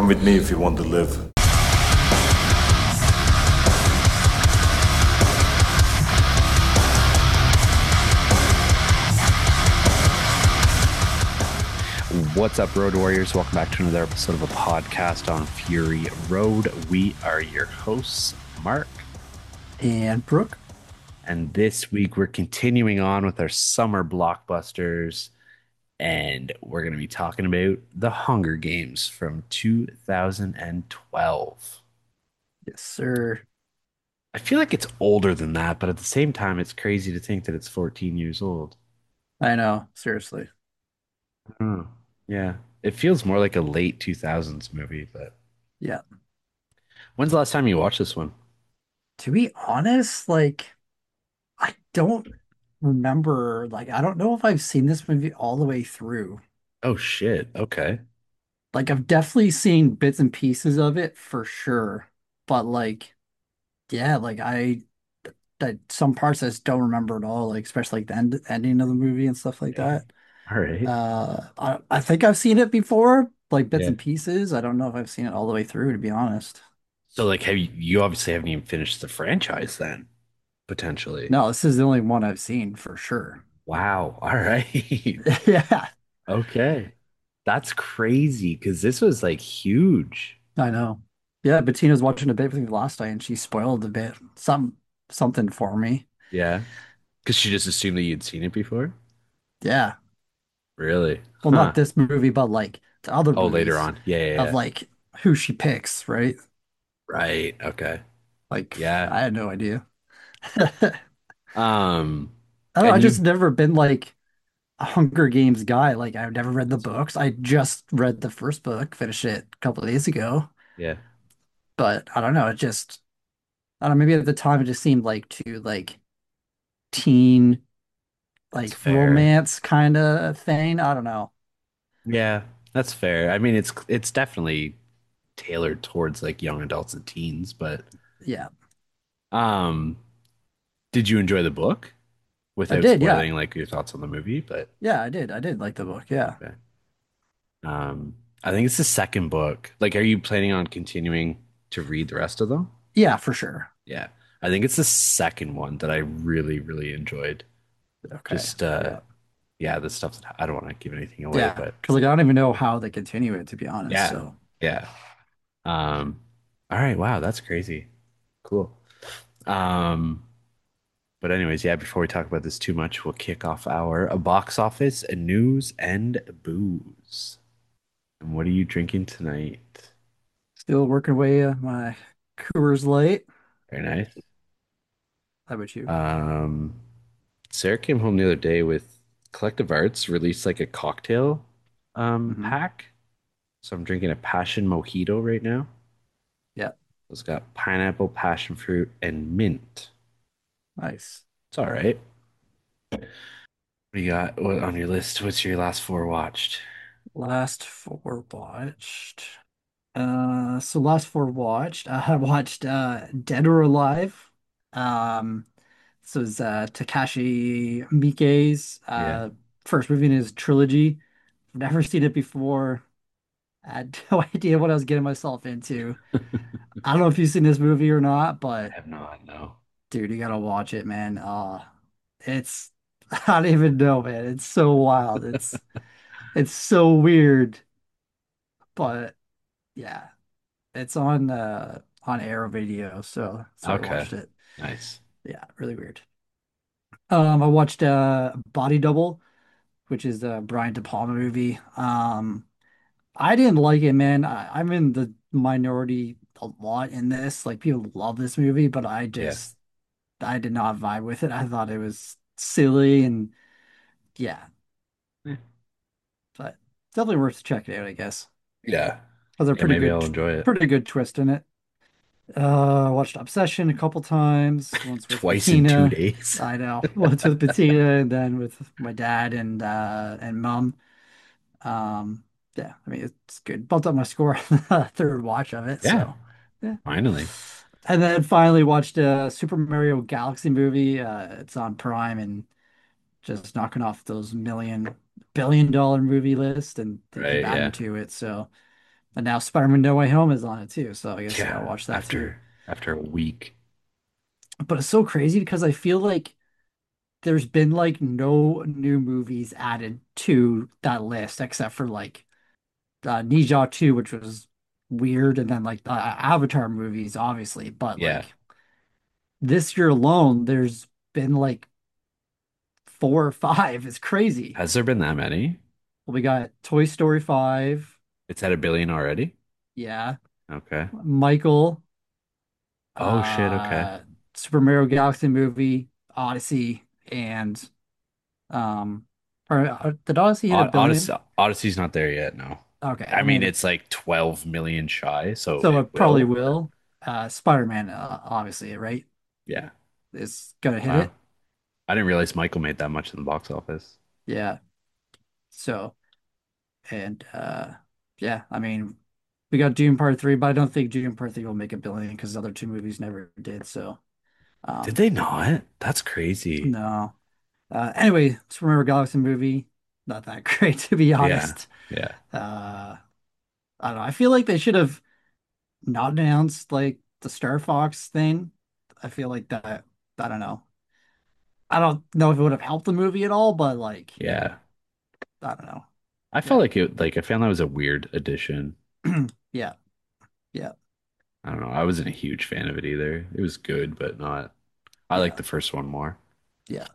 Come with me if you want to live. What's up, Road Warriors? Welcome back to another episode of a podcast on Fury Road. We are your hosts, Mark, And Brooke. and this week we're continuing on with our summer blockbusters, and we're going to be talking about The Hunger Games from 2012. Yes, sir. I feel like it's older than that, but at the same time, it's crazy to think that it's 14 years old. I know, seriously. Oh, yeah. It feels more like a late 2000s movie, but Yeah. when's the last time you watched this one? To be honest, I don't remember, I don't know if I've seen this movie all the way through. Oh, shit. Okay. I've definitely seen bits and pieces of it for sure. But yeah, some parts I just don't remember at all, especially the ending of the movie and stuff like that. All right. I think I've seen it before, like bits Yeah. and pieces. I don't know if I've seen it all the way through, to be honest. So like have you obviously haven't even finished the franchise then, potentially. No, this is the only one I've seen for sure. Wow. All right. Yeah, Okay. That's crazy because this was like huge. I know. Yeah, Bettina's watching a bit with me last night and she spoiled a bit something for me. Yeah. Because she just assumed that you'd seen it before. Yeah. Really? Well, not Huh. this movie, but the other Oh, later movies on. Yeah, yeah, of yeah. who she picks, right? Right. Okay. I Yeah. had no idea. I Um, don't know, I and just you, never been a Hunger Games guy. I've never read the books. I just read the first book, finished it a couple of days ago. yeah, But I don't know, I don't know, maybe at the time it just seemed too teen that's fair. romance kind of thing. I don't know. Yeah, that's fair. I mean, it's definitely tailored towards like young adults and teens, but Yeah, um, did you enjoy the book? I Without did. Yeah, spoiling like your thoughts on the movie, but yeah, I did. I did like the book. Yeah, okay. I think it's the second book. Like, are you planning on continuing to read the rest of them? yeah, for sure. Yeah. I think it's the second one that I really, really enjoyed. Okay. Just Yeah, yeah, the stuff that I don't want to give anything away, yeah. but Because I don't even know how they continue it, to be honest. yeah. So Yeah. Um, all right, wow, that's crazy. Cool. Um, but anyways, yeah, before we talk about this too much, we'll kick off our box office and news and booze. And what are you drinking tonight? still working away my Coors Light. Very nice. How about you? Um, Sarah came home the other day with Collective Arts released like a cocktail Hmm. pack. So I'm drinking a passion mojito right now. Yeah, It's got pineapple, passion fruit, and mint. nice. It's all right. What do you got on your list? What's your last four watched? Last four watched. Last four watched. I watched Dead or Alive. Um, this was Takashi Miike's Yeah. first movie in his trilogy. I've never seen it before. I had no idea what I was getting myself into. I don't know if you've seen this movie or not, I but have not, no. dude, you gotta watch it, man. It's I don't even know, man. It's so wild. It's so weird, but yeah, it's on Arrow Video, so that's where I Okay. watched it. Nice. Yeah, really weird. I watched Body Double, which is a Brian De Palma movie. I didn't like it, man. I'm in the minority a lot in this. Like people love this movie, but Yeah. I did not vibe with it. I thought it was silly and yeah, Eh. but definitely worth checking out, I guess. Yeah. Has a Yeah, maybe I'll enjoy it. pretty good twist in it. I watched Obsession a couple times, once with Twice in two Bettina. days. I know, once with Bettina and then with my dad and mom. Um, yeah, I mean it's good. Bumped up my score on the third watch of it, Yeah, so yeah. finally. And then finally watched a Super Mario Galaxy movie. It's on Prime and just knocking off those $1 billion movie list, and they keep Right, adding yeah. to it. So And now Spider-Man No Way Home is on it too, so I guess yeah, I'll Yeah, watch that too. after a week. But it's so crazy because I feel like there's been like no new movies added to that list except for like Ninja 2, which was weird, and then like the Avatar movies, obviously. But Yeah. like this year alone, there's been like four or five. It's crazy. Has there been that many? Well, we got Toy Story 5, It's at a billion already? yeah, Okay. Michael, Oh shit, okay. uh, Super Mario Galaxy movie, Odyssey, and um, did Odyssey hit a billion? Odyssey's not there yet, no. Okay, I I mean, mean, it's like 12 million shy, so so it it probably will, but will. Spider-Man, obviously, right, yeah. is gonna hit Wow. it. I didn't realize Michael made that much in the box office. Yeah. So, and yeah, I mean, we got Dune Part 3, but I don't think Dune Part 3 will make a billion because the other two movies never did. So, Did um, they not? That's crazy. no. Anyway, Super Mario Galaxy movie, not that great to be Yeah. honest. Yeah. I don't know. I feel like they should have not announced like the Star Fox thing. I feel like that, I don't know. I don't know if it would have helped the movie at all, but like, Yeah. I don't know. I felt Yeah. like I found that was a weird addition. Yeah. Yeah. I don't know. I wasn't a huge fan of it either. It was good, but not. I like Yeah. the first one more. Yeah.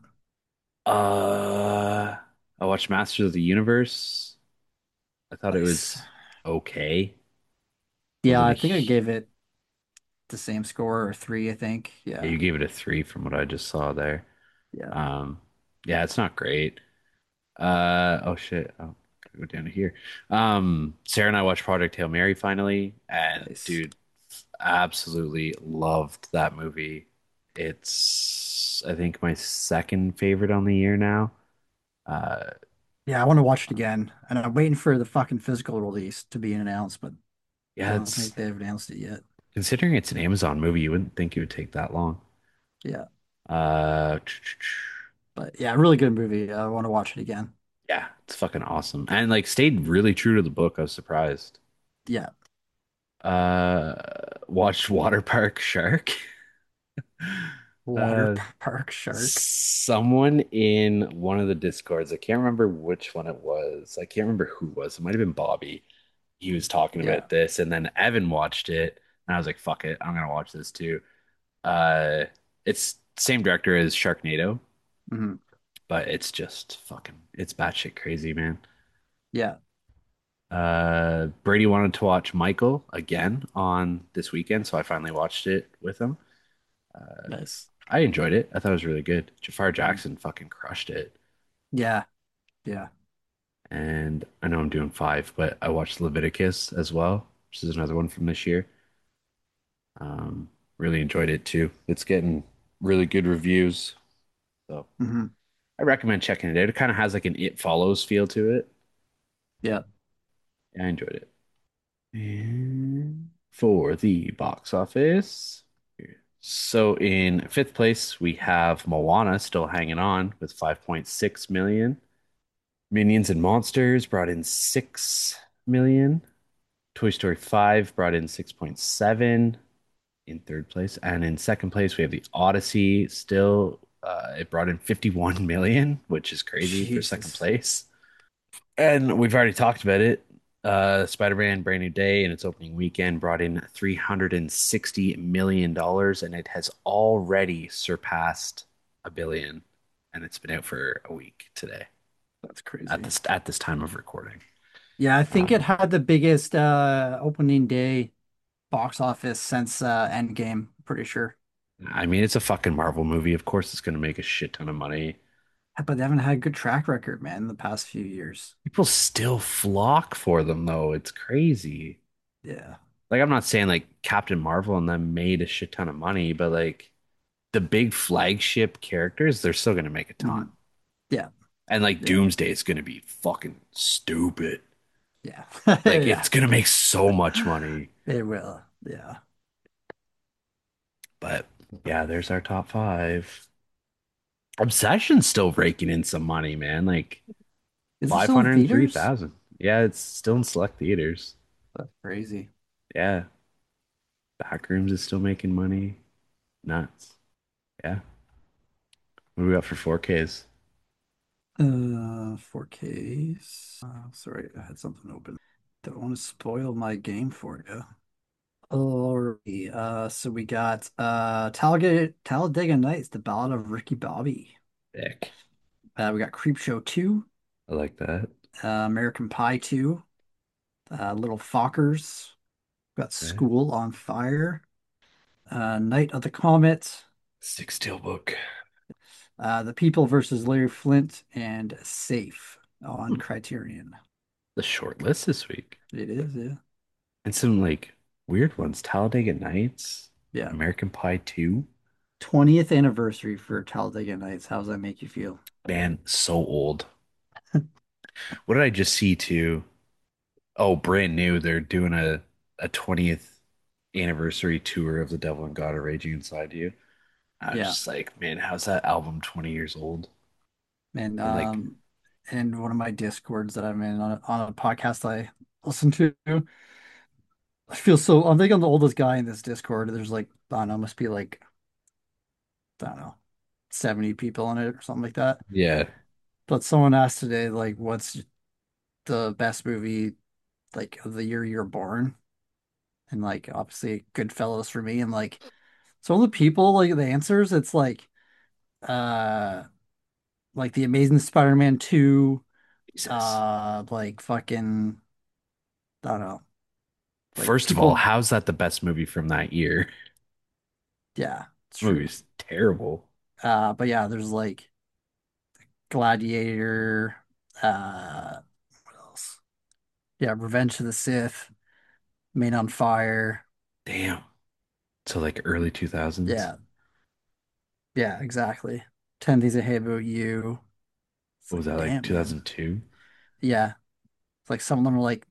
Uh, I watched Masters of the Universe. I thought it Nice. was okay. Yeah, Wasn't a I think I hu- gave it the same score or three, I think. Yeah, Yeah. you gave it a three from what I just saw there. Yeah. Um, yeah, it's not great. Oh shit. Oh, go down to here. Sarah and I watched Project Hail Mary finally, and Nice. dude, absolutely loved that movie. It's, I think, my second favorite on the year now. Uh, Yeah, I want to watch it again. And I'm waiting for the fucking physical release to be announced, but I yeah, don't it's think they've announced it yet. considering it's an Amazon movie, you wouldn't think it would take that long. Yeah. Uh, But yeah, really good movie. I want to watch it again. yeah, it's fucking awesome, and like stayed really true to the book. I was surprised. Yeah. Uh, watched Water Park Shark. Water Uh, Park Shark. someone in one of the Discords, I can't remember which one it was. I can't remember who it was. It might have been Bobby. He was talking Yeah. about this, and then Evan watched it, and I was like, "Fuck it, I'm gonna watch this too." Uh, it's same director as Sharknado, Hmm. but it's just fucking, it's batshit crazy, man. Yeah. Brady wanted to watch Michael again on this weekend, so I finally watched it with him. Nice. I enjoyed it. I thought it was really good. Jafar Mhm. Jackson fucking crushed it. Yeah. Yeah. And I know I'm doing five, but I watched Leviticus as well, which is another one from this year. Really enjoyed it too. It's getting really good reviews, so Hmm. I recommend checking it out. It kind of has like an It Follows feel to it. Yeah. Yeah, I enjoyed it. And for the box office, so in fifth place we have Moana still hanging on with 5.6 million. Minions and Monsters brought in 6 million. Toy Story 5 brought in 6.7 in third place. And in second place, we have the Odyssey still. It brought in 51 million, which is crazy for second Jesus. place. And we've already talked about it. Spider-Man Brand New Day in its opening weekend brought in $360 million, and it has already surpassed a billion. And it's been out for a week today That's crazy. at this time of recording. Yeah, I think it Um, had the biggest opening day box office since Endgame, pretty sure. I mean, it's a fucking Marvel movie. Of course, it's going to make a shit ton of money. But they haven't had a good track record, man, in the past few years. People still flock for them, though. It's crazy. Yeah. Like, I'm not saying like Captain Marvel and them made a shit ton of money, but like the big flagship characters, they're still going to make a ton. Mhm. Yeah. And like Yeah. Doomsday is going to be fucking stupid. Yeah. Like, Yeah. it's going to make so much money. It will. Yeah. But yeah, there's our top five. Obsession's still raking in some money, man. Like Is it still in theaters? 503,000. Yeah, it's still in select theaters. That's crazy. Yeah. Backrooms is still making money. Nuts. Yeah. What do we got for 4Ks? 4Ks. Sorry, I had something open. Don't want to spoil my game for you. Alrighty, so we got Talladega Nights, The Ballad of Ricky Bobby. Sick. We got Creepshow 2, I like that. American Pie 2, Little Fockers, got Okay. School on Fire, Night of the Comet, Six Steel Book. The People versus Larry Flint, and Safe on Hmm. Criterion. The short list this week. It is, yeah. And some like weird ones. Talladega Nights, Yeah. American Pie 2. 20th anniversary for Talladega Nights. How does that make you feel? Man, so old. What did I just see too? Oh, brand new. They're doing a 20th anniversary tour of The Devil and God Are Raging Inside You. I was Yeah. just like, man, how's that album 20 years old? And And like, in one of my discords that I'm in on a podcast I listen to, I feel so I think I'm the oldest guy in this Discord. There's like, I don't know, must be like, I don't know, 70 people in it or something like that. yeah, But someone asked today, like, what's the best movie like of the year you're born? And like obviously Goodfellas for me. And like some of the people, like the answers, it's uh like the Amazing Spider-Man 2, Jesus. like fucking I don't know, like First of all, people, how's that the best movie from that year? yeah, it's true. Movie's terrible. But yeah, there's like Gladiator, what else? Yeah, Revenge of the Sith, Made on Fire. Damn. So like early 2000s. Yeah, yeah, exactly. 10 Things I Hate About You. It's What like, was that like damn, man. 2002? Yeah, it's like some of them are like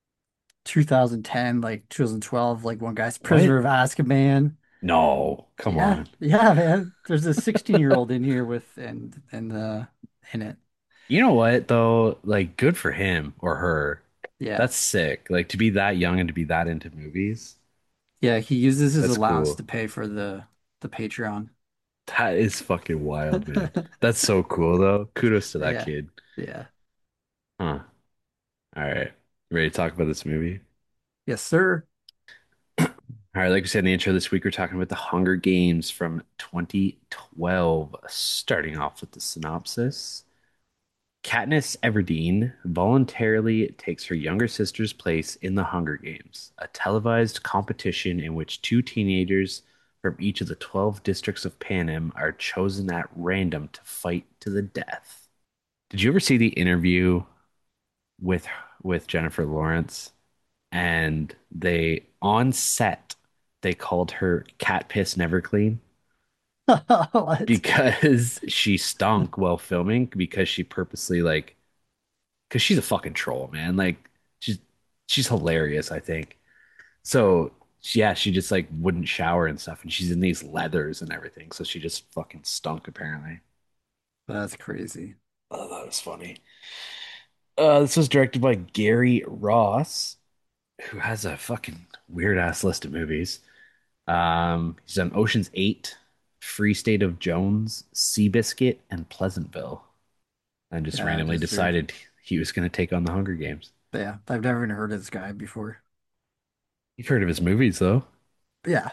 2010, like 2012. Like one guy's What? Prisoner of Azkaban. No, come Yeah, on. yeah, man. There's a 16-year-old in here with and in it. You know what though? Like good for him or her. Yeah. That's sick. Like to be that young and to be that into movies. Yeah, he uses his That's allowance to cool. pay for the Patreon. That is fucking wild, man. That's so cool though. Kudos to that Yeah. kid. Yeah. Huh. All right. Ready to talk about this movie? Yes, sir. All right, like we said in the intro this week, we're talking about the Hunger Games from 2012. Starting off with the synopsis. Katniss Everdeen voluntarily takes her younger sister's place in the Hunger Games, a televised competition in which two teenagers from each of the 12 districts of Panem are chosen at random to fight to the death. Did you ever see the interview with Jennifer Lawrence? And they on set they called her Cat Piss Never Clean What? because she stunk while filming because she purposely like because she's a fucking troll, man. Like she's she's hilarious, I think. So yeah, she just like wouldn't shower and stuff, and she's in these leathers and everything. So she just fucking stunk apparently. That's crazy. Oh, that was funny. This was directed by Gary Ross, who has a fucking weird ass list of movies. He's done Ocean's 8, Free State of Jones, Seabiscuit, and Pleasantville, and just Yeah, randomly just weird. decided he was going to take on the Hunger Games. But yeah, I've never even heard of this guy before. You've heard of his movies, though. But yeah,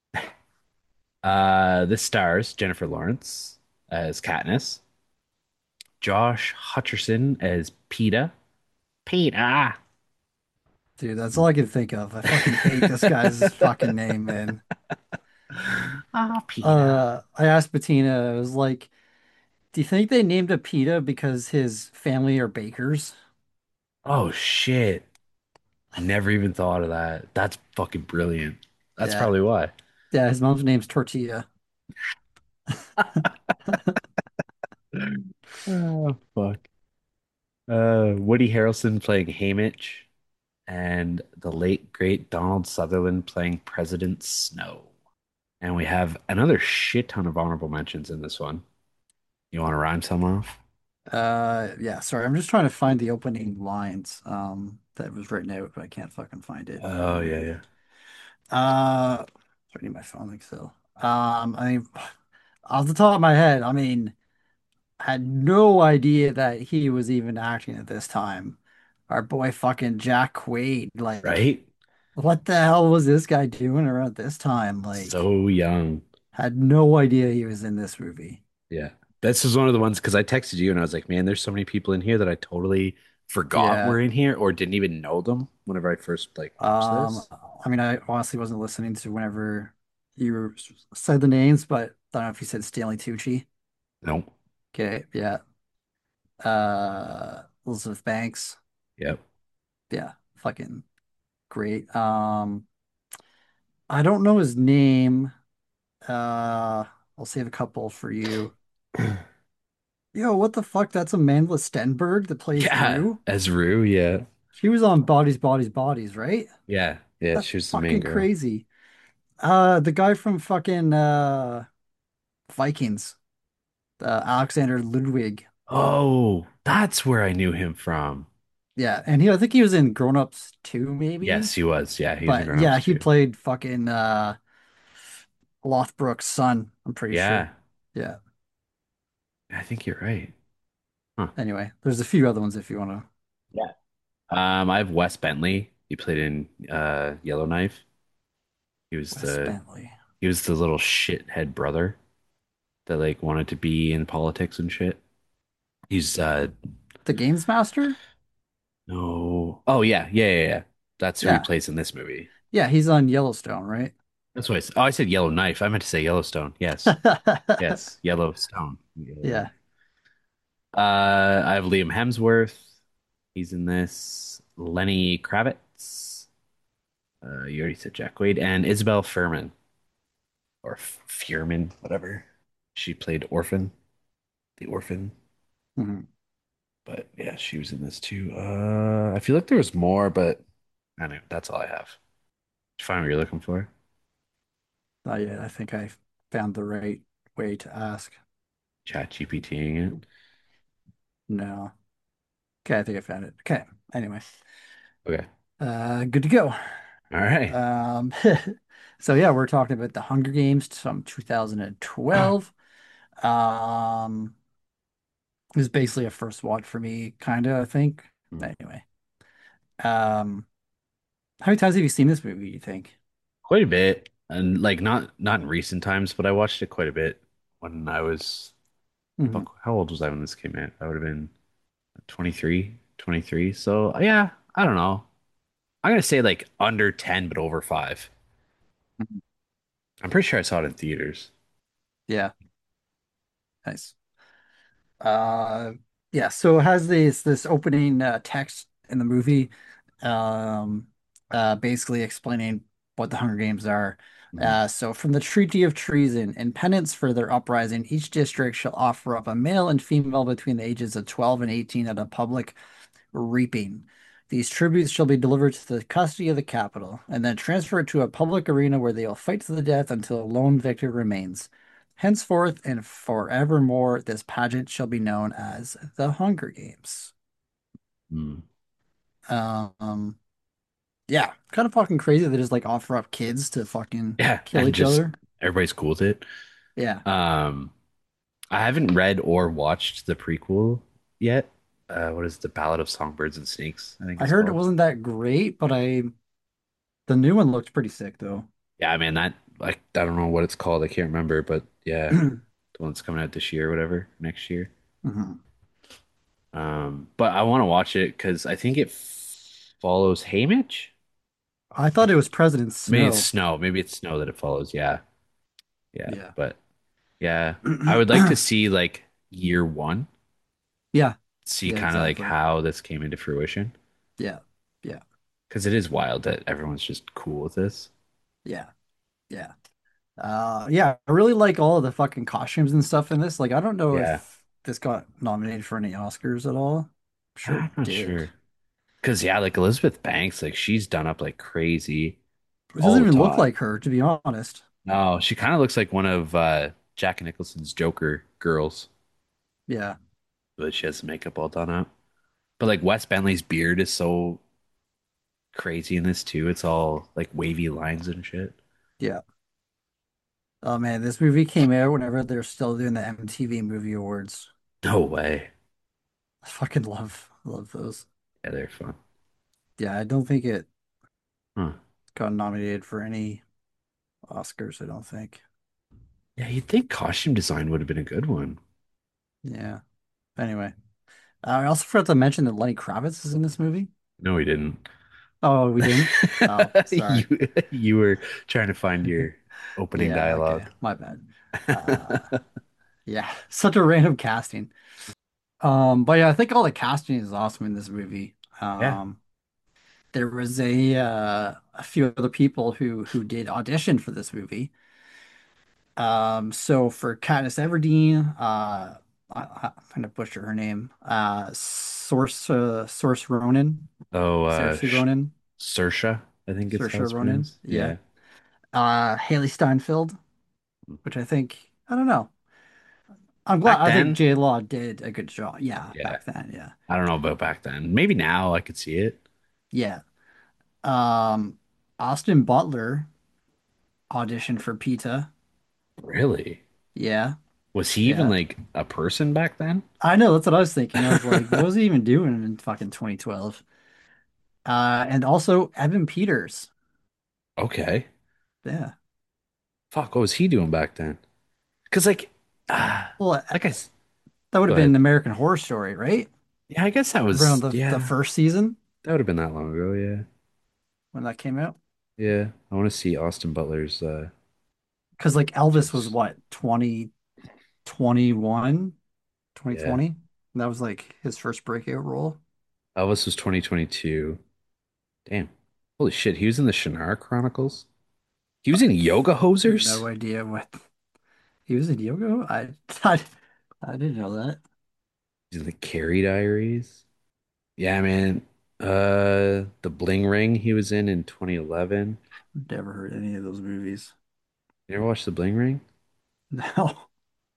This stars Jennifer Lawrence as Katniss, Josh Hutcherson as Peeta. Peeta. dude, that's all I can think of. I fucking hate this guy's fucking name, man. Ah, Peeta. I asked Bettina, I was like, do you think they named a PETA because his family are bakers? Oh shit. Never even thought of that. That's fucking brilliant. That's Yeah. probably why. Yeah, his mom's name's Tortilla. Oh, fuck. Woody Harrelson playing Haymitch, and the late great Donald Sutherland playing President Snow. And we have another shit ton of honorable mentions in this one. You want to rhyme some off? Yeah, sorry, I'm just trying to find the opening lines. that was written out, but I can't fucking find it. Oh yeah, yeah. It's written in my phone, like so. I mean, off the top of my head, I mean, I had no idea that he was even acting at this time. Our boy fucking Jack Quaid, like, Right? what the hell was this guy doing around this time? Like, So young. had no idea he was in this movie. Yeah. This is one of the ones because I texted you and I was like, man, there's so many people in here that I totally forgot were Yeah. in here or didn't even know them whenever I first like watched this. I mean, I honestly wasn't listening to whenever you said the names, but I don't know if you said Stanley Tucci. Nope. Okay, yeah. Elizabeth Banks. Yep. Yeah, fucking great. I don't know his name. I'll save a couple for you. Yo, what the fuck? That's Amandla Stenberg that plays Yeah. Rue. As Rue, yeah. She was on Bodies, Bodies, Bodies, right? Yeah. Yeah. That's She was the main fucking girl. crazy. The guy from fucking Vikings, Alexander Ludwig. Oh, that's where I knew him from. Yeah, and I think he was in Grown Ups too, maybe. Yes, he was. Yeah, he was in But Grown yeah, Ups he too. played fucking Lothbrok's son, I'm pretty sure. Yeah, Yeah. I think you're right. Huh. Anyway, there's a few other ones if you want to. Yeah. I have Wes Bentley. He played in Yellowknife. He was Wes the Bentley. he was the little shithead brother that like wanted to be in politics and shit. He's The Games Master? no. Oh yeah, yeah, yeah, yeah. That's who he Yeah. plays in this movie. Yeah, he's on Yellowstone, right? That's why oh, I said Yellowknife. I meant to say Yellowstone. Yes. Yes, Yellowstone. Yeah. I have Liam Hemsworth. He's in this. Lenny Kravitz. You already said Jack Quaid and Isabel Fuhrman or Fuhrman, whatever. She played Orphan, the orphan. Mhm. But yeah, she was in this too. I feel like there was more, but I know that's all I have. Did you find what you're looking for? Not yet. I think I found the right way to ask. Chat GPTing it. No. Okay, I think I found it. Okay. Anyway, Okay. good to go. All right. Um, so yeah, we're talking about the Hunger Games from 2012. Um, it was basically a first watch for me, kind of, I think. Anyway, um, how many times have you seen this movie, you think? Quite a bit. And like not in recent times, but I watched it quite a bit when I was Hmm. fuck, how old was I when this came out? I would have been 23, 23. So yeah, I don't know. I'm gonna say like under 10, but over five. I'm pretty sure I saw it in theaters. Yeah, nice. Uh, yeah, so it has this opening text in the movie, um, basically explaining what the Hunger Games are. Mhm. So from the Treaty of Treason, in penance for their uprising, each district shall offer up a male and female between the ages of 12 and 18 at a public reaping. These tributes shall be delivered to the custody of the capital, and then transferred to a public arena where they will fight to the death until a lone victor remains. Henceforth and forevermore, this pageant shall be known as the Hunger Games. Mm. Um, yeah, kind of fucking crazy. They just like offer up kids to fucking Yeah, kill and each just other. everybody's cool with it. Yeah, Um, I haven't read or watched the prequel yet. What is it? The Ballad of Songbirds and Snakes, I think I it's heard it called. wasn't that great, but the new one looked pretty sick though. Yeah, man, that like I don't know what it's called. I can't remember, but yeah, the one that's coming out this year or whatever, next year. Mhm. But I want to watch it because I think it follows Haymitch. I thought it was President Maybe it's Snow. Snow. Maybe it's Snow that it follows. Yeah, yeah. Yeah. But yeah, I would like to see like year one, Yeah. see Yeah, kind of like exactly. how this came into fruition. Yeah. Yeah. Because it is wild that everyone's just cool with this. Yeah. Yeah. Yeah, I really like all of the fucking costumes and stuff in this. Like, I don't know Yeah, if this got nominated for any Oscars at all. I'm sure it I'm not did. sure. Because yeah, like Elizabeth Banks, like she's done up like crazy It all doesn't the even look time. like her, to be honest. No, she kind of looks like one of Jack Nicholson's Joker girls, Yeah. but she has the makeup all done up. But like Wes Bentley's beard is so. crazy in this too. It's all like wavy lines and shit. Yeah. Oh man, this movie came out whenever they're still doing the MTV Movie Awards. No way. I fucking love those. Yeah, they're fun. Yeah, I don't think it Huh. got nominated for any Oscars, I don't think. Yeah, you'd think costume design would have been a good one. Yeah. Anyway, I also forgot to mention that Lenny Kravitz is in this movie. No, we didn't. Oh, we didn't? Oh, sorry. You you were trying to find your opening Yeah, okay. dialogue. My bad. Uh yeah, such a random casting. But yeah, I think all the casting is awesome in this movie. Yeah. There was a few other people who did audition for this movie. So for Katniss Everdeen, I'm gonna butcher her name. Saoirse Ronan, Oh, Saoirse Ronan, Saoirse, I think it's how Saoirse it's Ronan. pronounced. Yeah. Yeah. Haley Steinfeld, which I don't know. Back I think then, J Law did a good job. Yeah, yeah. back then, yeah. I don't know about back then. Maybe now I could see it. Yeah. Um, Austin Butler auditioned for PETA. Really? Yeah, Was he even yeah. like a person back then? I know, that's what I was thinking. I was like, what was he even doing in fucking 2012? And also Evan Peters. Okay. Yeah. Fuck, what was he doing back then? Because ah, Well, like I, that would go have been ahead. an American Horror Story, right? Yeah, I guess that Around was, the yeah, first season that would have been that long ago. Yeah. when that came out. Yeah. I want to see Austin Butler's Because like Elvis was pictures. what, 2021, Yeah. 2020? That was like his first breakout role. Elvis was 2022. Damn. Holy shit, he was in the Shannara Chronicles. He was in Yoga Hosers. No idea what he was in yoga. I, I didn't know that. He's in the Carrie Diaries. Yeah, man. The Bling Ring he was in 2011. Never heard any of those movies. You ever watch The Bling Ring? No.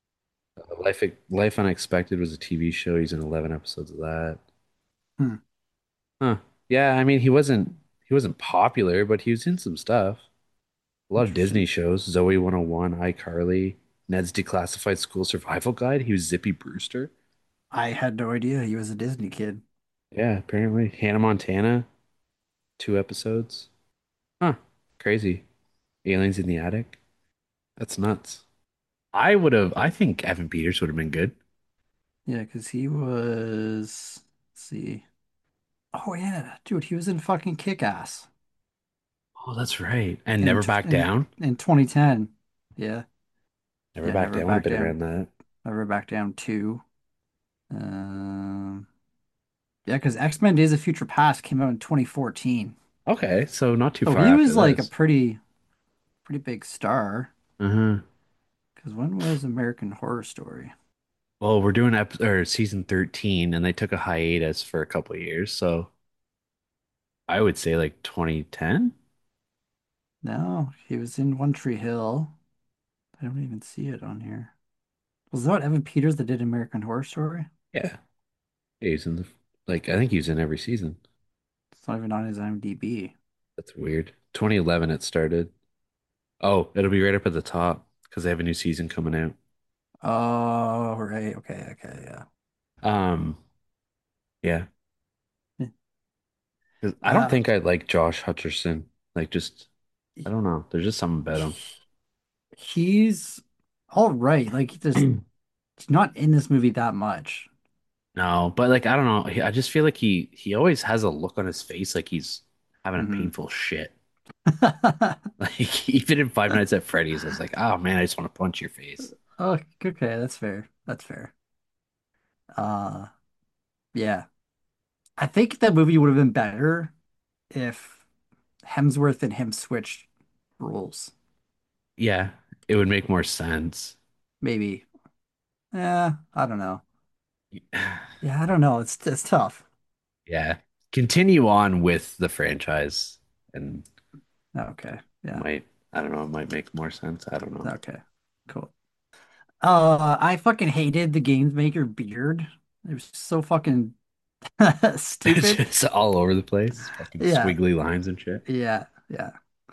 Life Unexpected was a TV show. He's in 11 episodes of that. Hmm. Huh. Yeah, I mean he wasn't popular, but he was in some stuff. A lot of Interesting. Disney shows, Zoe 101, iCarly, Ned's Declassified School Survival Guide. He was Zippy Brewster. I had no idea he was a Disney kid. Yeah, apparently. Hannah Montana, 2 episodes. Huh. Crazy. Aliens in the Attic. That's nuts. I think Evan Peters would have been good. Yeah, because he was. Let's see. Oh yeah, dude, he was in fucking Kick-Ass Oh, that's right. And Never Back Down. in 2010. Yeah, Never yeah, Back Never Down would have Back been Down. around that. Never Back Down 2. Um, yeah, because X-Men Days of Future Past came out in 2014. Okay, so not too So far he after was like a this. pretty big star. Uh-huh. Because when was American Horror Story? Well, we're doing season 13 and they took a hiatus for a couple of years, so I would say like 2010. No, he was in One Tree Hill. I don't even see it on here. Was that Evan Peters that did American Horror Story? Yeah. He's in I think he's in every season. It's not even on his IMDb. That's weird. 2011 it started. Oh, it'll be right up at the top because they have a new season coming out. Oh, right. Okay, okay, yeah. Um, yeah. 'Cause I don't Uh, think I like Josh Hutcherson. Just I don't know. There's just something about him. he's all right. Like he's not in this movie that much. No, but I don't know. I just feel like he always has a look on his face like he's having a Hmm. painful shit. Like even in Five Nights at Freddy's, I was like, oh man, I just want to punch your face. Oh, okay, that's fair. That's fair. Uh, yeah. I think that movie would have been better if Hemsworth and him switched roles. Yeah, it would make more sense. Maybe. I don't know. Yeah, I don't know. It's tough. Yeah. Continue on with the franchise and Okay. Yeah. might, I don't know, it might make more sense. I don't know. Okay. Cool. I fucking hated the Games Maker beard. It was so fucking It's Stupid. just all over the place. Fucking Yeah, squiggly lines and shit. yeah, yeah.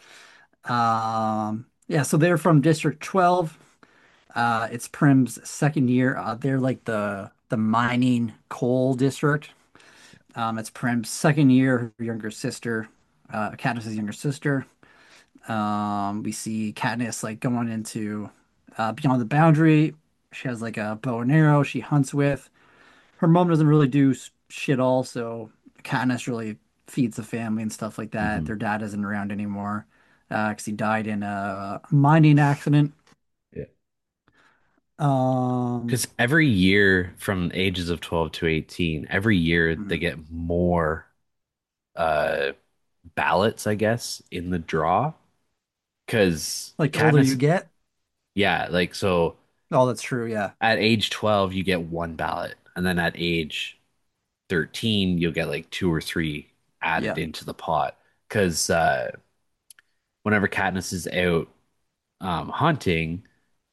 Yeah, so they're from District 12. It's Prim's second year. They're like the mining coal district. It's Prim's second year, her younger sister, Katniss's younger sister. We see Katniss like going into beyond the boundary. She has like a bow and arrow she hunts with. Her mom doesn't really do shit all, so Katniss really feeds the family and stuff like that. Hmm. Their dad isn't around anymore because he died in a mining accident. Yeah. Um, Because every year from ages of 12 to 18, every year they mhm. get more uh ballots, I guess, in the draw. Because Like the older you Katniss, get. yeah, like so Oh, that's true. Yeah. at age 12, you get one ballot. And then at age 13, you'll get like two or three added Yeah. into the pot. Because whenever Katniss is out hunting,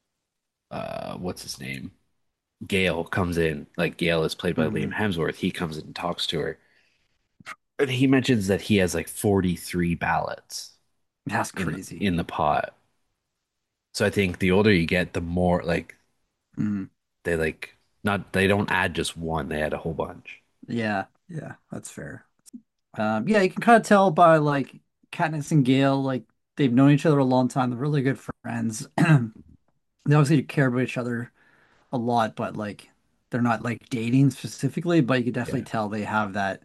what's his name? Gale comes in. Like Gale is played by Liam Hmm. Hemsworth. He comes in and talks to her. And he mentions that he has like 43 ballots That's in crazy. in the pot. So I think the older you get, the more like Hmm. they like not they don't add just one, they add a whole bunch. Yeah. Yeah. That's fair. Yeah, you can kind of tell by like Katniss and Gale, like they've known each other a long time. They're really good friends. They obviously care about each other a lot, but like they're not like dating specifically, but you could definitely Yeah. tell they have that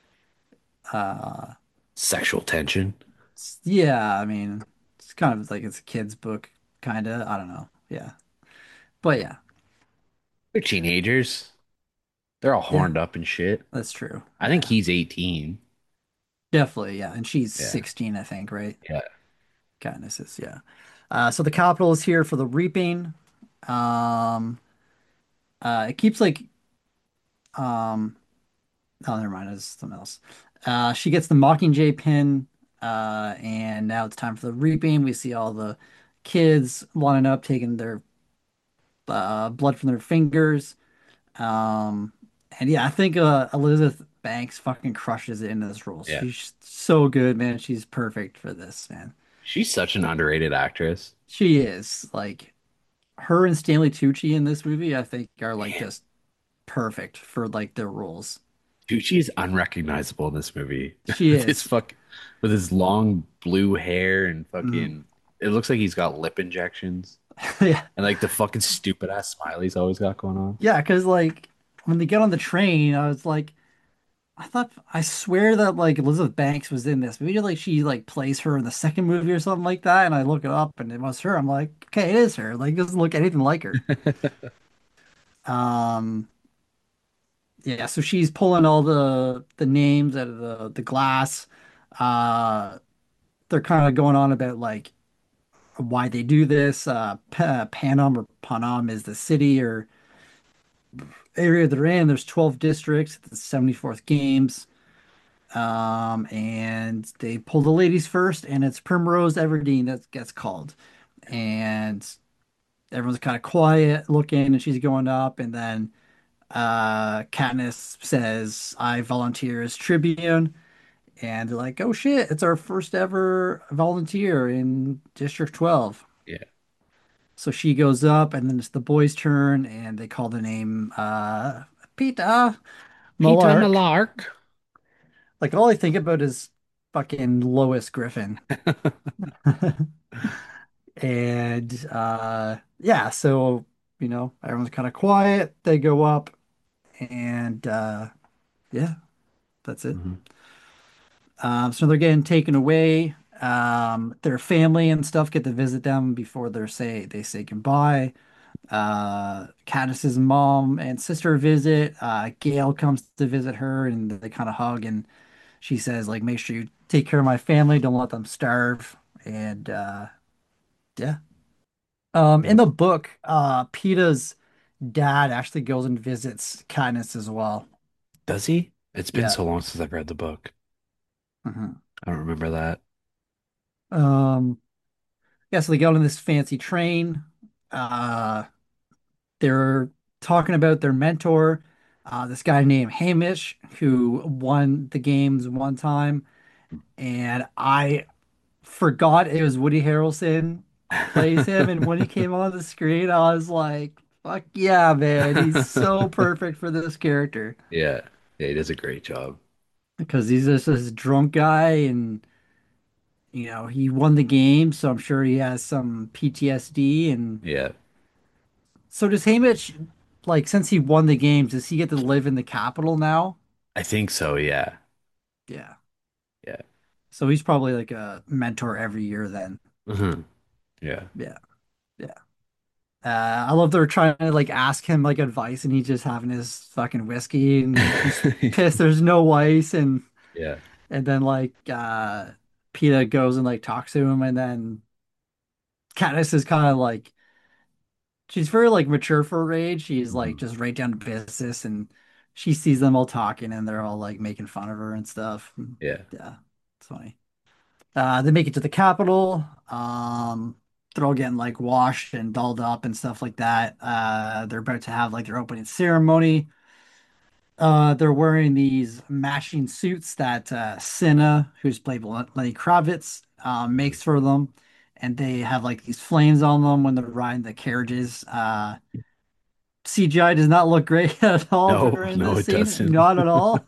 uh Sexual tension. yeah, I mean, it's kind of like it's a kid's book kind of. I don't know. Yeah. But yeah. They're teenagers. They're all Yeah, horned up and shit. that's true. I think Yeah. he's 18. Definitely, yeah. And she's Yeah. 16, I think, right? Yeah. Katniss is, yeah. So the capital is here for the reaping. Um it keeps like um oh, never mind, it's something else. She gets the Mockingjay pin, and now it's time for the reaping. We see all the kids lining up, taking their blood from their fingers. Um, and yeah, I think Elizabeth Banks fucking crushes it in this role. Yeah. She's so good, man. She's perfect for this, man. She's such an underrated actress. She is like her and Stanley Tucci in this movie, I think, are like Man, just perfect for like their roles. Tucci is unrecognizable in this movie. She With his is. fuck with his long blue hair and Mhm. fucking it looks like he's got lip injections. Yeah. And like the fucking stupid ass smile he's always got going on. Yeah, because like when they get on the train, I was like, I swear that like Elizabeth Banks was in this. Maybe like she like plays her in the second movie or something like that. And I look it up and it was her. I'm like, okay, it is her. Like, it doesn't look anything like her. Um, yeah, so she's pulling all the names out of the glass. Uh, they're kind of going on about like why they do this. Panem or Panam is the city or area they're in. There's 12 districts. It's the 74th games. And they pull the ladies first, and it's Primrose Everdeen that gets called. And everyone's kind of quiet looking, and she's going up, and then Katniss says, I volunteer as Tribune. And they're like, oh shit, it's our first ever volunteer in District 12. Yeah. So she goes up, and then it's the boys' turn, and they call the name Peeta Peter Malark. Malark. Like, all I think about is fucking Lois Griffin. And yeah, so everyone's kind of quiet. They go up and yeah, that's it. Mhm. So they're getting taken away. Their family and stuff get to visit them before they say goodbye. Katniss's mom and sister visit. Gail comes to visit her and they kind of hug and she says like make sure you take care of my family, don't let them starve. And yeah. In Yep. the book, Peeta's dad actually goes and visits Katniss as well. Does he? It's been Yeah. so long since I've read the book. Mhm. I don't remember that. Um, yeah, so they go on this fancy train. Uh, they're talking about their mentor. this guy named Hamish who won the games one time, and I forgot it was Woody Harrelson plays him, and when he came on the screen, I was like, "Fuck yeah, man! He's so perfect for this character." Yeah. Yeah, he does a great job. Because he's just this drunk guy, and he won the game, so I'm sure he has some PTSD. And Yeah. so does Hamish, like, since he won the games, does he get to live in the capital now? I think so, yeah. Yeah. Yeah. So he's probably like a mentor every year then. Hmm. Yeah. Yeah. Yeah. I love they're trying to like ask him like advice, and he's just having his fucking whiskey, and he's pissed there's no ice. Yeah. And then like PETA goes and like talks to him, and then Katniss is kind of like, she's very like mature for her age. She's like Mhm. just right down to business, and she sees them all talking, and they're all like making fun of her and stuff. Yeah. Yeah, it's funny. They make it to the Capitol. They're all getting like washed and dolled up and stuff like that. They're about to have like their opening ceremony. They're wearing these matching suits that Cinna, who's played by Lenny Kravitz, Mhm. makes for them, and they have like these flames on them when they're riding the carriages. CGI does not look great at all No, during no, this it scene. doesn't. Not at all.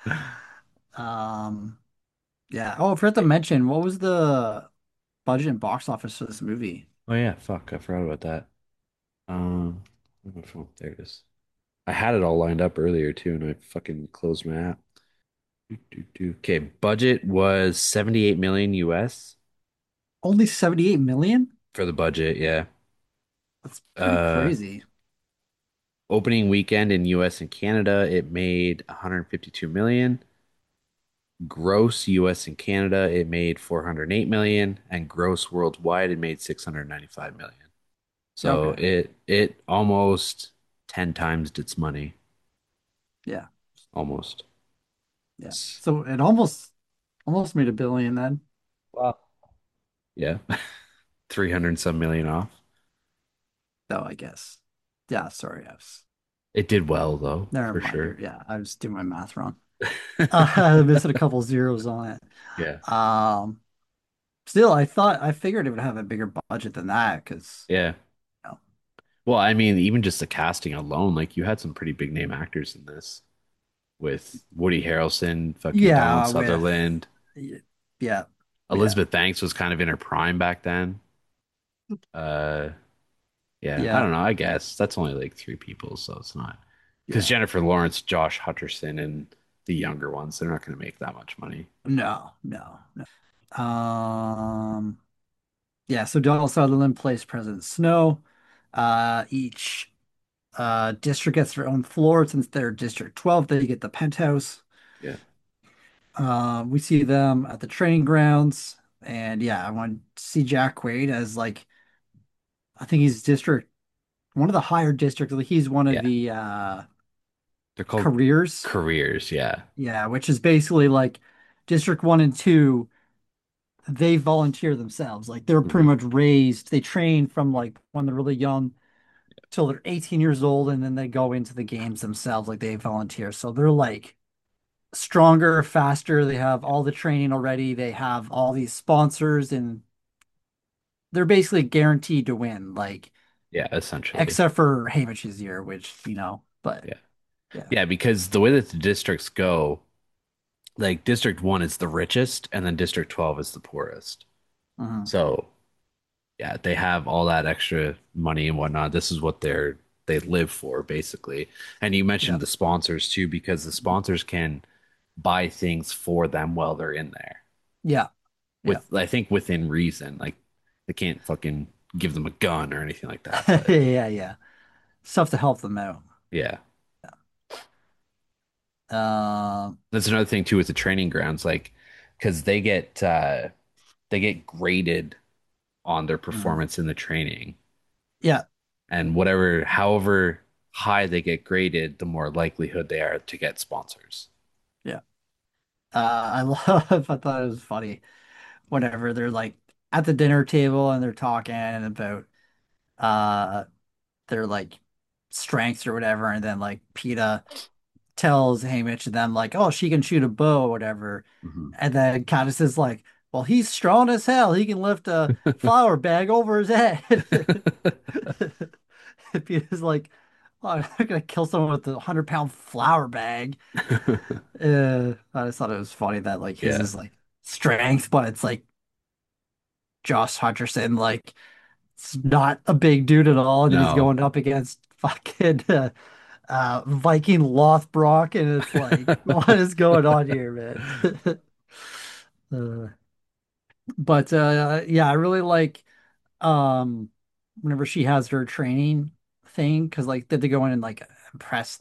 Um, yeah. Oh, I forgot to mention, what was the budget and box office for this movie? Oh yeah, fuck, I forgot about that. Where's my phone? There it is. I had it all lined up earlier too, and I fucking closed my app. Okay, budget was 78 million US Only 78 million? for the budget, yeah. That's pretty Uh, crazy. Opening weekend in US and Canada, it made 152 million. Gross US and Canada, it made 408 million, and gross worldwide, it made 695 million. So Okay. it almost 10 times its money, Yeah. almost. Yeah. It's, So it almost made a billion then. wow. Yeah, 300 some million off. Though I guess. Yeah, sorry, It did well though, never for mind. sure. Yeah, I was doing my math wrong. I missed a couple zeros on Yeah. it. Still, I figured it would have a bigger budget than that because, Yeah. you know, Well, I mean, even just the casting alone, like you had some pretty big name actors in this with Woody Harrelson, fucking Donald yeah, with Sutherland. yeah, yeah, Elizabeth Banks was kind of in her prime back then. Uh, yeah, I yeah, don't know. I guess that's only like three people, so it's not because yeah. Jennifer Lawrence, Josh Hutcherson, and the younger ones, they're not going to make that much money. No, no, no. Yeah. So Donald Sutherland plays President Snow. Each district gets their own floor. Since they're District 12, they get the penthouse. Yeah. We see them at the training grounds, and yeah, I want to see Jack Quaid as like, I think he's district one of the higher districts. Like he's one of Yeah. the They're called careers. careers. Yeah. Yeah, which is basically like District 1 and 2, they volunteer themselves. Like they're pretty Hmm. much raised, they train from like when they're really young till they're 18 years old, and then they go into the games themselves. Like they volunteer. So they're like stronger, faster. They have all the training already. They have all these sponsors, and they're basically guaranteed to win, like Yeah. Essentially. except for Hamish's year, which, but Yeah. yeah. Yeah. Because the way that the districts go, like District 1 is the richest, and then District 12 is the poorest. Mhm. So yeah, they have all that extra money and whatnot. This is what they live for basically. And you mentioned Yeah. the sponsors too, because the sponsors can buy things for them while they're in there. Yeah. Yeah. With I think within reason. Like they can't fucking give them a gun or anything like that. But Yeah, yeah. Stuff to help them out. yeah. Uh, That's another thing too with the training grounds, like because they get graded on their mhm. performance in the training. Yeah, And whatever, however high they get graded, the more likelihood they are to get sponsors. yeah. I I thought it was funny. Whenever they're like at the dinner table and they're talking about uh their like strengths or whatever, and then like PETA tells Haymitch and them like, oh, she can shoot a bow or whatever. Mhm. And then Katniss is like, well, he's strong as hell. He can lift a flour bag over his head. And Peter's like, oh, I'm not gonna kill someone with a 100-pound flour bag. I just thought it was funny that like his Yeah. is like strength, but it's like Josh Hutcherson, like it's not a big dude at all, and then he's No. going up against fucking Viking Lothbrok, and it's like, what is going on here, man? Uh, but yeah, I really like um whenever she has her training thing, because like they go in and like impress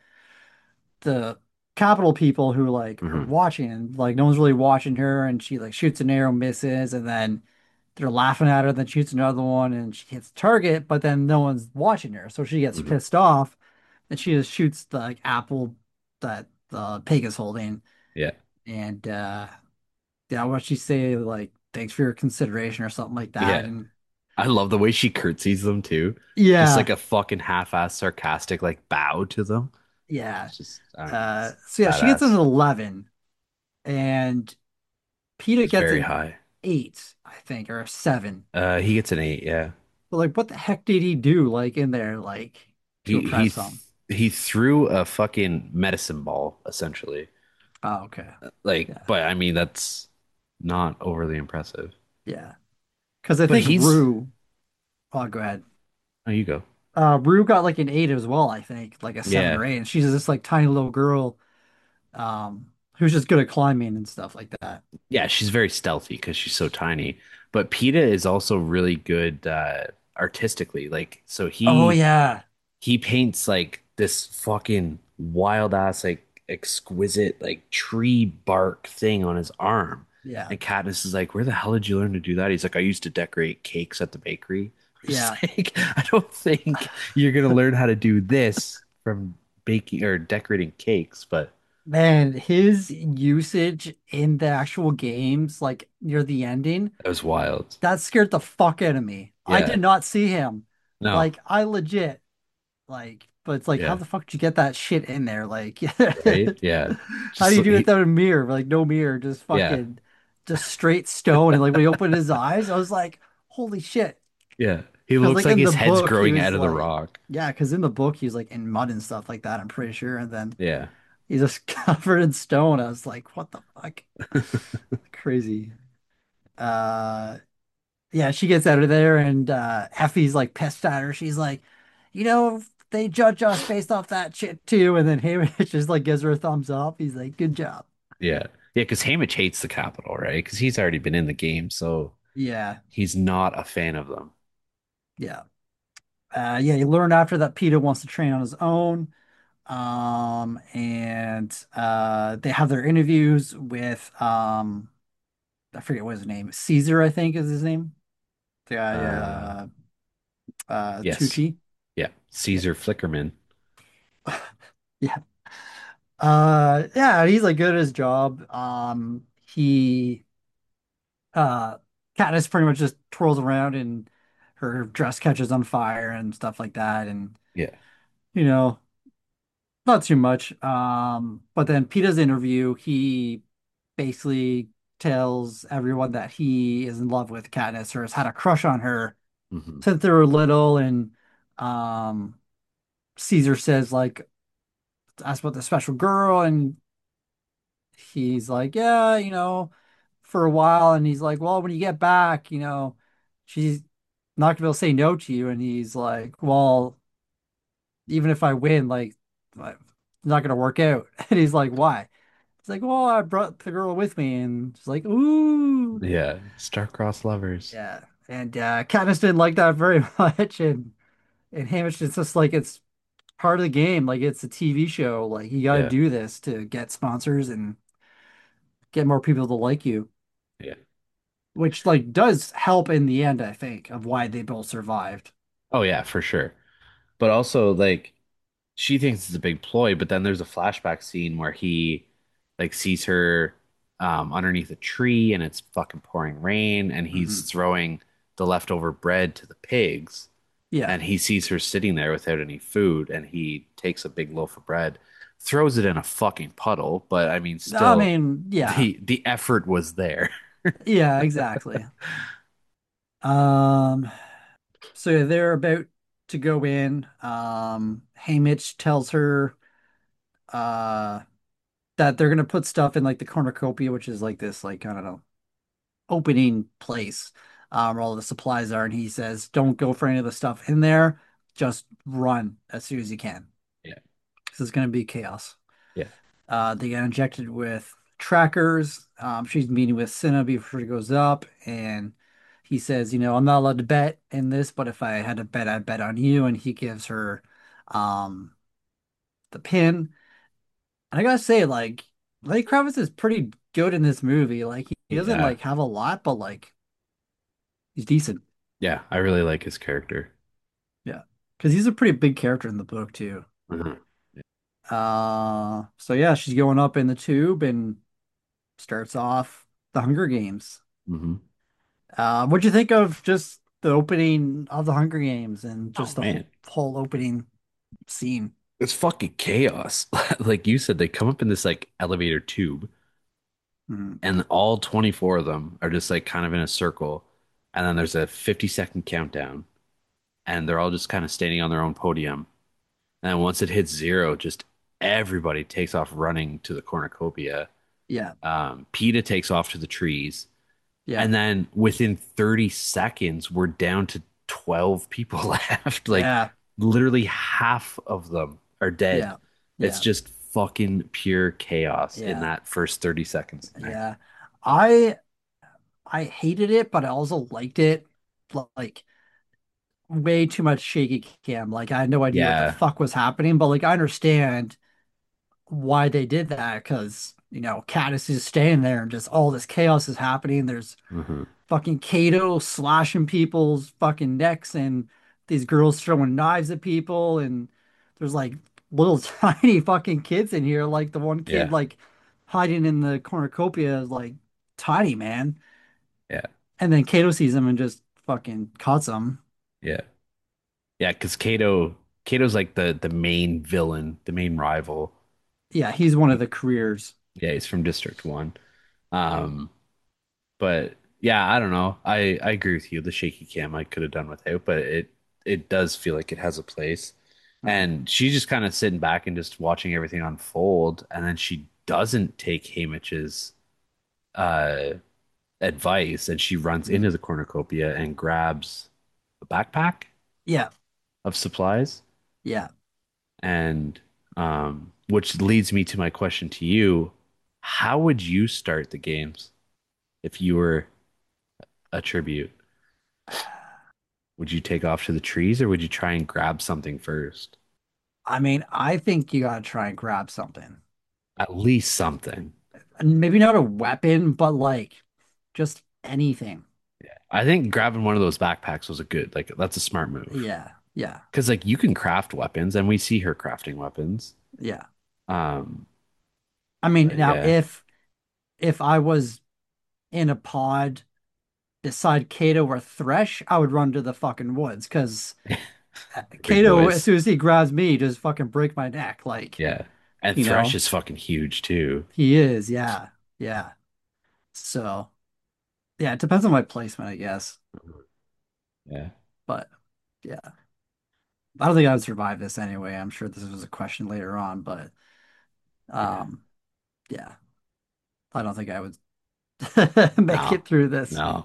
the capital people who like are Hmm. watching, and like no one's really watching her, and she like shoots an arrow, misses, and then they're laughing at her, then shoots another one and she hits target, but then no one's watching her. So she gets Hmm. pissed off and she just shoots the like apple that the pig is holding. Yeah. And yeah, what she say, like, thanks for your consideration or something like that. Yeah. And I love the way she curtsies them too. Just like yeah, a fucking half-ass sarcastic like bow to them. yeah. It's just I don't know. It's So yeah, she gets an badass. 11 and Peter It's gets very an high. 8, I think, or a 7. He gets an 8, yeah. But like, what the heck did he do, like, in there, like, to He he impress th them? he threw a fucking medicine ball, essentially. Oh, okay. Like, Yeah. but I mean that's not overly impressive. Yeah. Because I But think he's Rue, oh, go ahead. oh you go. Rue got like an 8 as well, I think, like a 7 or Yeah. 8. And she's this like tiny little girl, who's just good at climbing and stuff like that. Yeah, she's very stealthy because she's so tiny. But PETA is also really good artistically. Like, so Oh yeah. he paints like this fucking wild ass, like exquisite, like tree bark thing on his arm. Yeah. And Katniss is like, "Where the hell did you learn to do that?" He's like, "I used to decorate cakes at the bakery." I'm just Yeah. like, I don't think you're gonna learn how to do this from baking or decorating cakes, but Man, his usage in the actual games, like near the ending, that was wild. that scared the fuck out of me. I Yeah. did not see him. No. Like, I legit, like, but it's like, how Yeah. the fuck did you get that shit in there? Like, Right? Yeah. how do Just you do it he, without a mirror? Like, no mirror, just yeah. fucking, just straight stone. And like, when he opened his eyes, I was like, holy shit. Yeah. He Because looks like like in the his head's book, he growing was out of the like, rock. yeah, because in the book, he was like in mud and stuff like that, I'm pretty sure. And then Yeah. he's just covered in stone. I was like, what the fuck? Crazy. Uh, yeah, she gets out of there and Effie's like pissed at her. She's like, you know, they judge us based off that shit too. And then Haymitch just like gives her a thumbs up. He's like, good job. Yeah. Yeah, because Haymitch hates the Capitol, right? Because he's already been in the game, so Yeah, he's not a fan of them. yeah. Yeah, you learn after that Peter wants to train on his own. And they have their interviews with I forget what his name. Caesar, I think is his name. The guy Uh, yes. Tucci. Yeah. Yeah. Caesar Flickerman. Yeah. Yeah, he's like good at his job. He Katniss pretty much just twirls around and her dress catches on fire and stuff like that, and Yeah. you know, not too much. But then Peeta's interview, he basically tells everyone that he is in love with Katniss or has had a crush on her Hmm. since they were little, and um Caesar says like ask about the special girl, and he's like, yeah, for a while. And he's like, well, when you get back, she's not gonna be able to say no to you. And he's like, well, even if I win, like, it's not gonna work out. And he's like, why? He's like, well, I brought the girl with me. And she's like, ooh, Yeah. Star-crossed lovers. yeah. And Katniss didn't like that very much. And Hamish is just like, it's part of the game. Like, it's a TV show. Like, you got to Yeah. do this to get sponsors and get more people to like you. Yeah. Which like does help in the end, I think, of why they both survived. Oh yeah, for sure. But also like she thinks it's a big ploy, but then there's a flashback scene where he like sees her underneath a tree and it's fucking pouring rain and he's Hmm. throwing the leftover bread to the pigs Yeah. and he sees her sitting there without any food and he takes a big loaf of bread, throws it in a fucking puddle, but I mean, I still, mean, yeah, the effort was there. yeah, exactly. Um, so yeah, they're about to go in. Haymitch tells her uh that they're gonna put stuff in like the cornucopia, which is like this, like, I don't know, opening place, where all the supplies are, and he says, "Don't go for any of the stuff in there. Just run as soon as you can. Yeah, This is gonna be chaos." yeah, They get injected with trackers. She's meeting with Cinna before she goes up, and he says, I'm not allowed to bet in this, but if I had to bet, I'd bet on you. And he gives her um, the pin. And I gotta say, like, Lenny Kravitz is pretty good in this movie. Like, he doesn't yeah, like have a lot, but like, he's decent. yeah. I really like his character. Yeah, because he's a pretty big character in the book too. Mhm. So yeah, she's going up in the tube and starts off the Hunger Games. Hmm. What'd you think of just the opening of the Hunger Games and Oh just the whole man, whole opening scene? it's fucking chaos. Like you said, they come up in this like elevator tube, Mhm. and all 24 of them are just like kind of in a circle, and then there's a 50-second countdown, and they're all just kind of standing on their own podium. And once it hits zero, just everybody takes off running to the cornucopia. Yeah, PETA takes off to the trees. yeah, And then within 30 seconds, we're down to 12 people left. Like yeah, literally half of them are dead. yeah, It's yeah, just fucking pure chaos in yeah, that first 30 seconds in there. yeah. I I hated it, but I also liked it. Like, way too much shaky cam. Like, I had no idea what the Yeah. fuck was happening, but like, I understand why they did that because Katniss is staying there and just all this chaos is happening. There's Hmm. fucking Kato slashing people's fucking necks and these girls throwing knives at people, and there's like little tiny fucking kids in here. Like the one kid Yeah. like hiding in the cornucopia is like tiny, man. Yeah. And then Kato sees him and just fucking cuts him. Yeah. Yeah. Because Kato's like the main villain, the main rival. Yeah, he's one of the careers. Yeah, he's from District 1. Um, But yeah, I don't know. I agree with you. The shaky cam I could have done without, but it does feel like it has a place. Uh, And she's just kind of sitting back and just watching everything unfold, and then she doesn't take Haymitch's uh advice, and she runs mm. into the cornucopia and grabs a backpack Yeah, of supplies. yeah. And which leads me to my question to you. How would you start the games if you were a tribute? Would you take off to the trees or would you try and grab something first? I mean, I think you gotta try and grab something. At least something. And maybe not a weapon, but like just anything. I think grabbing one of those backpacks was a good, like, that's a smart move. Yeah, yeah, Because, like, you can craft weapons and we see her crafting weapons. yeah. Um, I mean, but now yeah, if I was in a pod beside Kato or Thresh, I would run to the fucking woods because big Kato, as boys. soon as he grabs me, just fucking break my neck. Like, Yeah. And you Thresh know, is fucking huge too. he is. Yeah, yeah. So, yeah, it depends on my placement, I guess. Yeah. But yeah, I don't think I would survive this anyway. I'm sure this was a question later on, but Yeah. um, yeah, I don't think I would make No. it through this. No.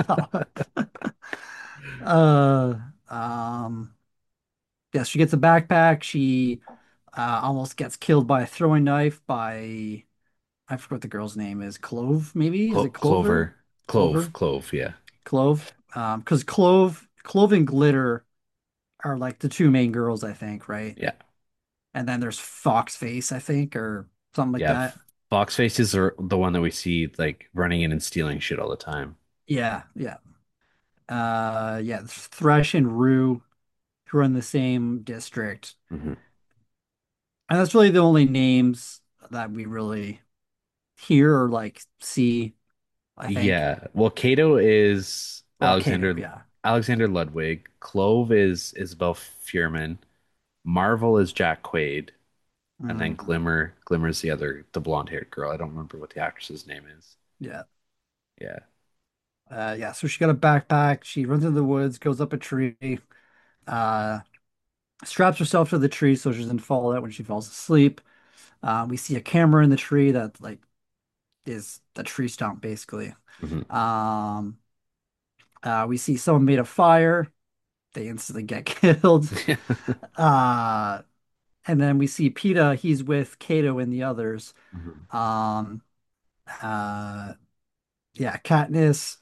Uh, um, yeah, she gets a backpack. She almost gets killed by a throwing knife by I forget what the girl's name is. Clove, maybe? Is it Clover? Clover. Clover? Clove. Yeah. Clove. Because Clove and Glitter are like the two main girls, I think, right? Yeah. And then there's Foxface, I think, or something like Yeah. that. Fox faces are the one that we see like running in and stealing shit all the time. Yeah, yeah. Yeah, Thresh and Rue, who are in the same district. Hmm. And that's really the only names that we really hear or like see, I think. Yeah. Well, Cato is Well, Kato, yeah. Alexander Ludwig. Clove is Isabel Fuhrman. Marvel is Jack Quaid. And then Mm, Glimmer's the blonde haired girl. I don't remember what the actress's name is. yeah. Yeah. Yeah, so she got a backpack. She runs into the woods, goes up a tree, uh, straps herself to the tree so she doesn't fall out when she falls asleep. We see a camera in the tree that like is the tree stump basically. Hmm. Um, we see someone made a fire. They instantly get killed. Uh, and then we see PETA. He's with Kato and the others. Hmm. Um, uh, yeah, Katniss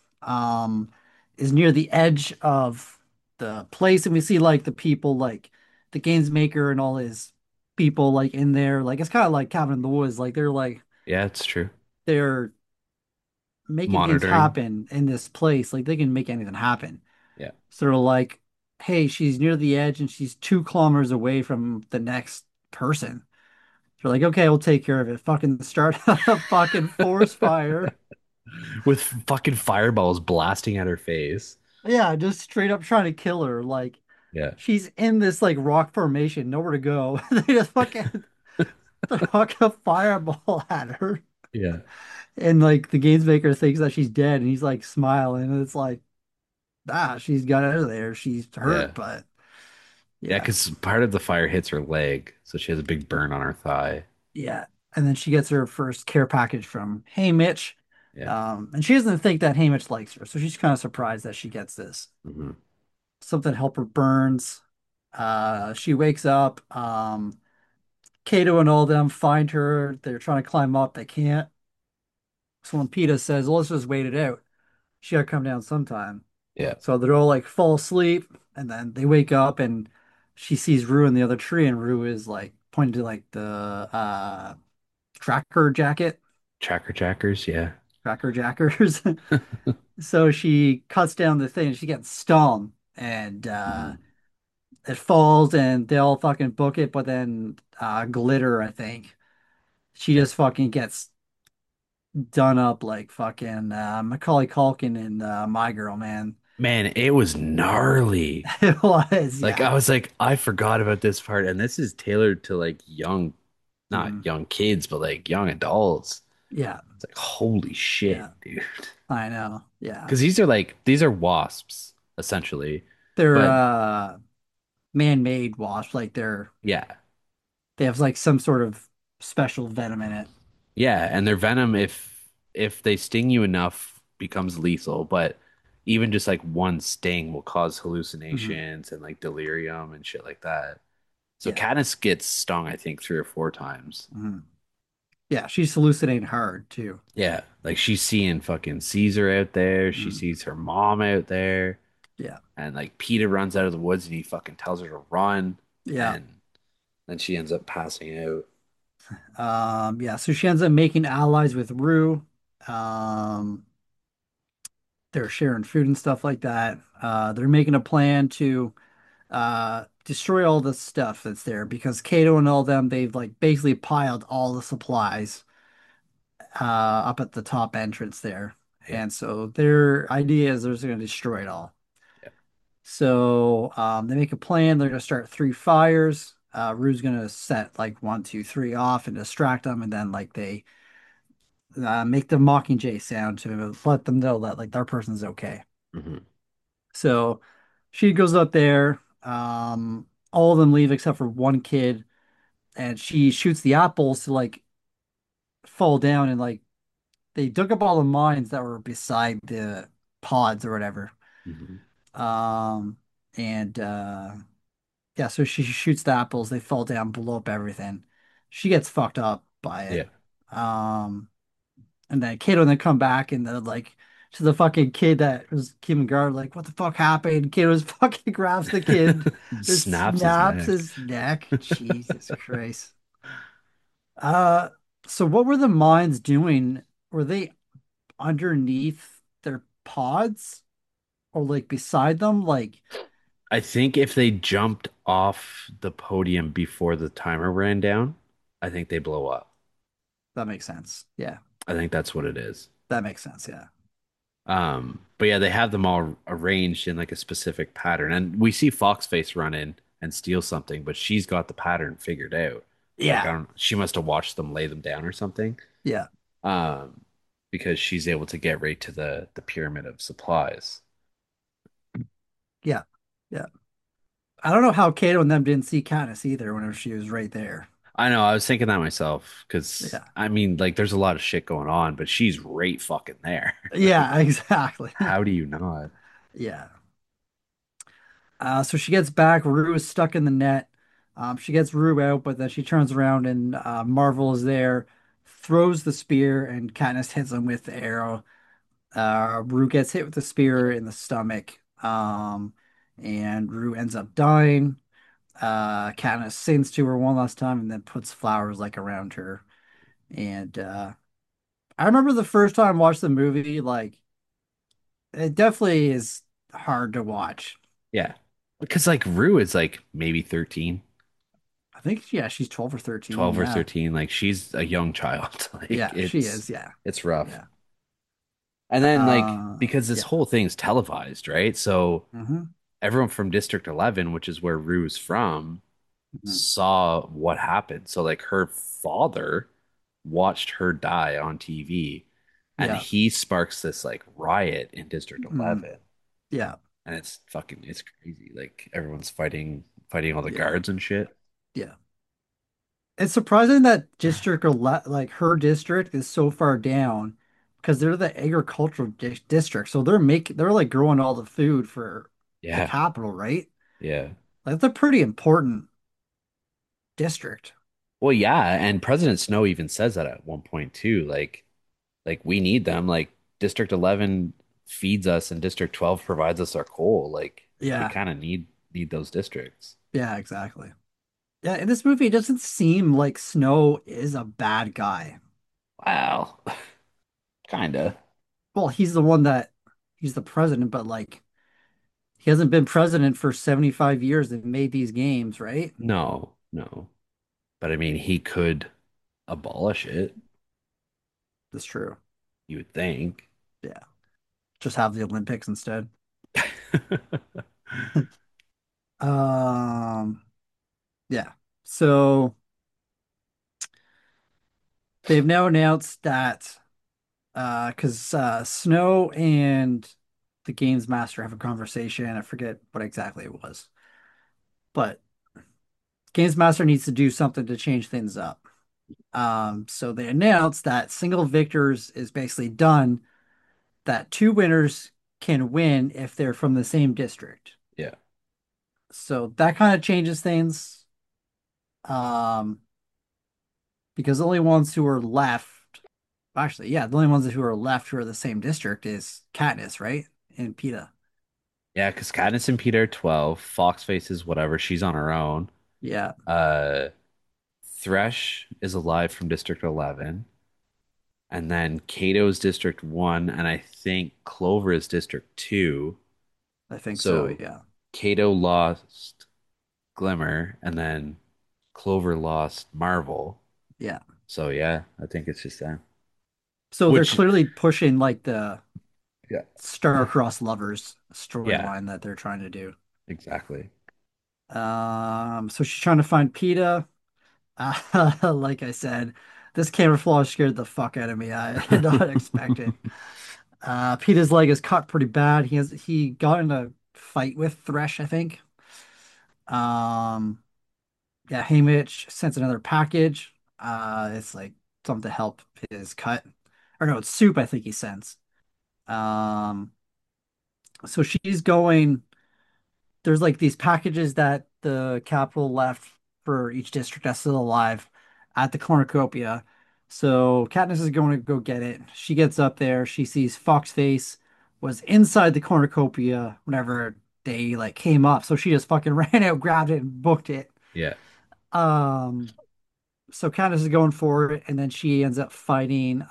is near the edge of the place, and we see like the people, like the Gainsmaker and all his people, like in there. Like it's kind of like Cabin in the Woods. Yeah, it's true. They're making things Monitoring. happen in this place. Like they can make anything happen. Yeah. So they're like, hey, she's near the edge and she's 2 kilometers away from the next person. They're like, okay, we'll take care of it. Fucking start a fucking forest fire. With fucking fireballs blasting at her face. Yeah, just straight up trying to kill her. Like Yeah. she's in this like rock formation, nowhere to go. They just fucking throw a fireball at her. Yeah. And like the games maker thinks that she's dead and he's like smiling. And it's like, she's got out of there. She's Yeah. hurt, but Yeah, yeah. because part of the fire hits her leg, so she has a big burn on her thigh. Yeah. And then she gets her first care package from Haymitch. Yeah. And she doesn't think that Haymitch likes her, so she's kind of surprised that she gets this. Hmm. Something help her burns. She wakes up. Kato and all them find her. They're trying to climb up. They can't. So when PETA says, well, let's just wait it out. She gotta come down sometime. Yeah. So they're all like fall asleep, and then they wake up and she sees Rue in the other tree, and Rue is like pointing to like the tracker jacket, Tracker jackers, yeah. tracker jackers. So she cuts down the thing, and she gets stung, and Mhm. it falls, and they all fucking book it. But then Glitter, I think, she Yeah. just fucking gets done up like fucking Macaulay Culkin in My Girl, man. Man, it was gnarly. It was, Like yeah. I was like, I forgot about this part, and this is tailored to like young, not Mhm. young kids, but like young adults. Yeah, It's like, holy yeah, shit, dude. I know. Yeah. Because these are wasps, essentially. They're But man-made wasps, like yeah. they have like some sort of special venom in it. Yeah, and their venom, if they sting you enough, becomes lethal. But even just like one sting will cause Hmm. hallucinations and like delirium and shit like that. So Yeah. Katniss gets stung, I think, 3 or 4 times. Hmm. Yeah, she's hallucinating hard too. Yeah, like she's seeing fucking Caesar out there. She Mhm. sees her mom out there, Yeah. and like Peeta runs out of the woods and he fucking tells her to run, Yeah. and then she ends up passing out. Yeah, so she ends up making allies with Rue. Um, they're sharing food and stuff like that. They're making a plan to destroy all the stuff that's there because Kato and all them, they've like basically piled all the supplies up at the top entrance there. Yeah, And so their idea is they're just going to destroy it all. yeah. So they make a plan. They're going to start 3 fires. Rue's going to set like one, two, three off and distract them. And then like they make the Mockingjay sound to let them know that like their person's okay. Hmm. So she goes up there. All of them leave except for one kid. And she shoots the apples to like fall down and like they dug up all the mines that were beside the pods or whatever. Hmm. Um, and yeah, so she shoots the apples, they fall down, blow up everything. She gets fucked up by it. Yeah. Um, and then Kato and then come back and then like to the fucking kid that was keeping guard, like, what the fuck happened? Kato's fucking grabs the kid, just Snaps his snaps neck. his neck. Jesus Christ. Uh, so what were the mines doing? Were they underneath their pods or like beside them? Like I think if they jumped off the podium before the timer ran down, I think they blow up. that makes sense. Yeah, I think that's what it is. that makes sense. Yeah. But yeah, they have them all arranged in like a specific pattern. And we see Foxface run in and steal something, but she's got the pattern figured out. Like I Yeah. don't, she must have watched them lay them down or something. Yeah. Um, because she's able to get right to the pyramid of supplies. Yeah. Yeah. I don't know how Kato and them didn't see Katniss either whenever she was right there. I know, I was thinking that myself because Yeah. I mean, like, there's a lot of shit going on, but she's right fucking there. Like, Yeah, exactly. how do you not? Yeah. So she gets back. Rue is stuck in the net. She gets Rue out, but then she turns around and Marvel is there, throws the spear, and Katniss hits him with the arrow. Rue gets hit with the spear in the stomach, and Rue ends up dying. Katniss sings to her one last time and then puts flowers like around her. And I remember the first time I watched the movie, like it definitely is hard to watch. Yeah. Because like Rue is like maybe 13, I think yeah, she's 12 or 13. 12 or Yeah. 13. Like she's a young child. Like Yeah, she is. Yeah. it's rough. Yeah. And then like because this Yeah. whole thing's televised, right? So Hmm. everyone from District 11, which is where Rue's from, Hmm. saw what happened. So like her father watched her die on TV and Yeah. he sparks this like riot in District Hmm. 11 Yeah. and it's crazy. Like everyone's fighting all the Yeah. guards and shit. Yeah. It's surprising that District 11, like her district, is so far down because they're the agricultural district. So they're like growing all the food for the Yeah. capital, right? Yeah. Like, that's a pretty important district. Well, yeah, and President Snow even says that at one point too. Like we need them. Like District 11 feeds us and District 12 provides us our coal. Like we Yeah. kind of need those districts. Yeah, exactly. Yeah, in this movie, it doesn't seem like Snow is a bad guy. Wow. Kinda. Well, he's the president, but like he hasn't been president for 75 years and made these games, right? No, no. But I mean, he could abolish it, That's true. you would think. Yeah. Just have the Olympics instead. Um, yeah. So they've now announced that because Snow and the Games Master have a conversation. I forget what exactly it was, but Games Master needs to do something to change things up. So they announced that single victors is basically done, that two winners can win if they're from the same district. Yeah. So that kind of changes things. Um, because the only ones who are left, actually, yeah, the only ones who are left who are the same district is Katniss, right? And Peeta. Yeah, because Katniss and Peter are 12, Foxface is whatever, she's on her own. Yeah, Uh Thresh is alive from District 11. And then Kato's District 1, and I think Clover is District 2. I think so. So Yeah, Kato lost Glimmer, and then Clover lost Marvel. yeah. So yeah, I think it's just that. So they're Which, clearly pushing like the yeah, star-crossed lovers yeah, storyline that they're trying to do. exactly. So she's trying to find Peeta. Like I said, this camouflage scared the fuck out of me. I did not expect it. Peeta's leg is cut pretty bad. He got in a fight with Thresh, I think. Um, yeah, Haymitch sends another package. It's like something to help his cut. Or no, it's soup, I think he sends. Um, so she's going. There's like these packages that the capital left for each district that's still alive at the cornucopia. So Katniss is going to go get it. She gets up there. She sees Foxface was inside the cornucopia whenever they like came up. So she just fucking ran out, grabbed it, and booked it. Yeah, Um, so Katniss is going for it, and then she ends up fighting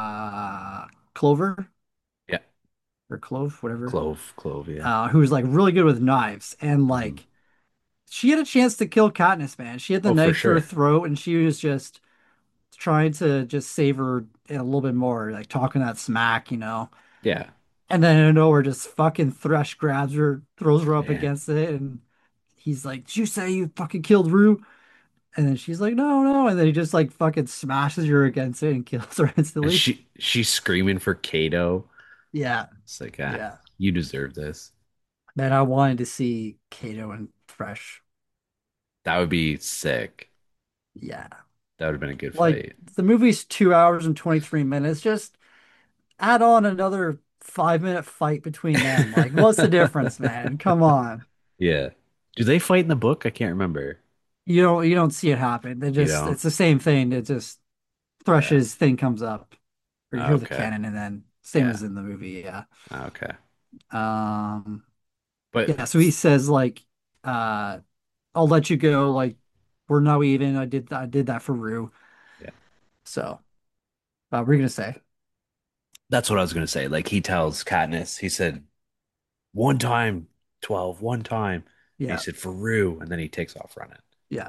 Clover yeah. or Clove, whatever, Clove, yeah. who's like really good with knives and Mhm. like she had a chance to kill Katniss, man. She had the Oh, for knife to her sure. throat, and she was just trying to just save her a little bit more, like talking that smack, you know. Yeah. And then out of nowhere, just fucking Thresh grabs her, throws her up Man. against it, and he's like, "Did you say you fucking killed Rue?" And then she's like, no, no. And then he just like fucking smashes her against it and kills her And instantly. she's screaming for Kato. Yeah. It's like, Yeah. you deserve this. Man, I wanted to see Kato and Fresh. That would be sick. Yeah. That would have been a good Like fight. the movie's 2 hours and 23 minutes. Just add on another 5 minute fight between them. Like, what's the difference, man? Come on. Yeah. Do they fight in the book? I can't remember. You don't see it happen. They You just don't? it's the same thing. It just Yeah. Thresh's thing comes up. Or you hear the Okay. cannon and then same Yeah. as in the movie, yeah. Okay. Um But yeah, so he says like uh I'll let you go, like we're now even. I did that for Rue. yeah, So we're gonna say. that's what I was gonna say. Like he tells Katniss, he said, one time, 12, one time. And he Yeah, said, for Rue. And then he takes off running. yeah.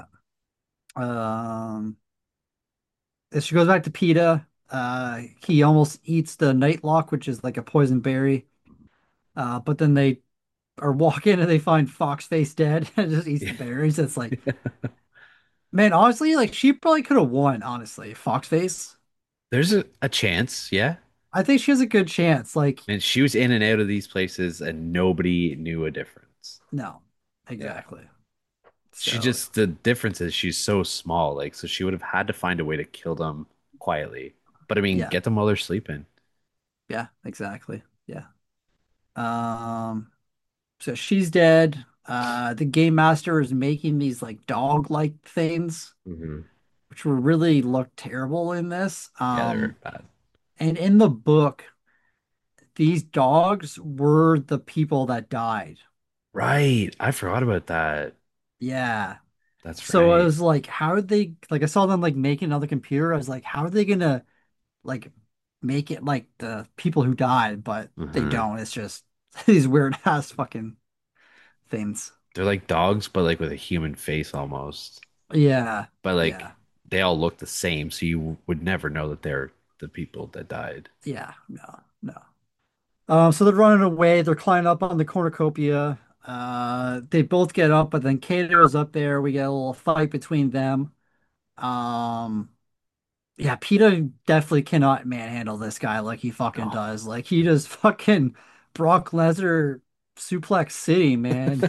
Um as she goes back to PETA, he almost eats the Nightlock, which is like a poison berry. But then they are walking and they find Foxface dead and just eats the Yeah. berries. It's like, man, honestly, like she probably could have won, honestly, Foxface. There's a chance, yeah. I think she has a good chance. Like, And she was in and out of these places and nobody knew a difference. no, Yeah. exactly. She So, just, the difference is she's so small. Like, so she would have had to find a way to kill them quietly. But I mean, yeah, get them while they're sleeping. yeah, exactly. Yeah. Um, so she's dead. The game master is making these like dog-like things, Hmm. which were really look terrible in this. Yeah, they were bad. And in the book, these dogs were the people that died. Right. I forgot about that. Yeah. That's So I right. was like, how are they like I saw them like make another computer. I was like, how are they gonna like make it like the people who died, but they Hmm. don't. It's just these weird ass fucking things. They're like dogs, but like with a human face almost. Yeah. But like Yeah. they all look the same, so you would never know that they're the people that died. Yeah. No. No. So they're running away. They're climbing up on the cornucopia. They both get up, but then Kato's up there. We get a little fight between them. Um, Yeah, PETA definitely cannot manhandle this guy like he fucking No. does. Like he just fucking Brock Lesnar Suplex City, man.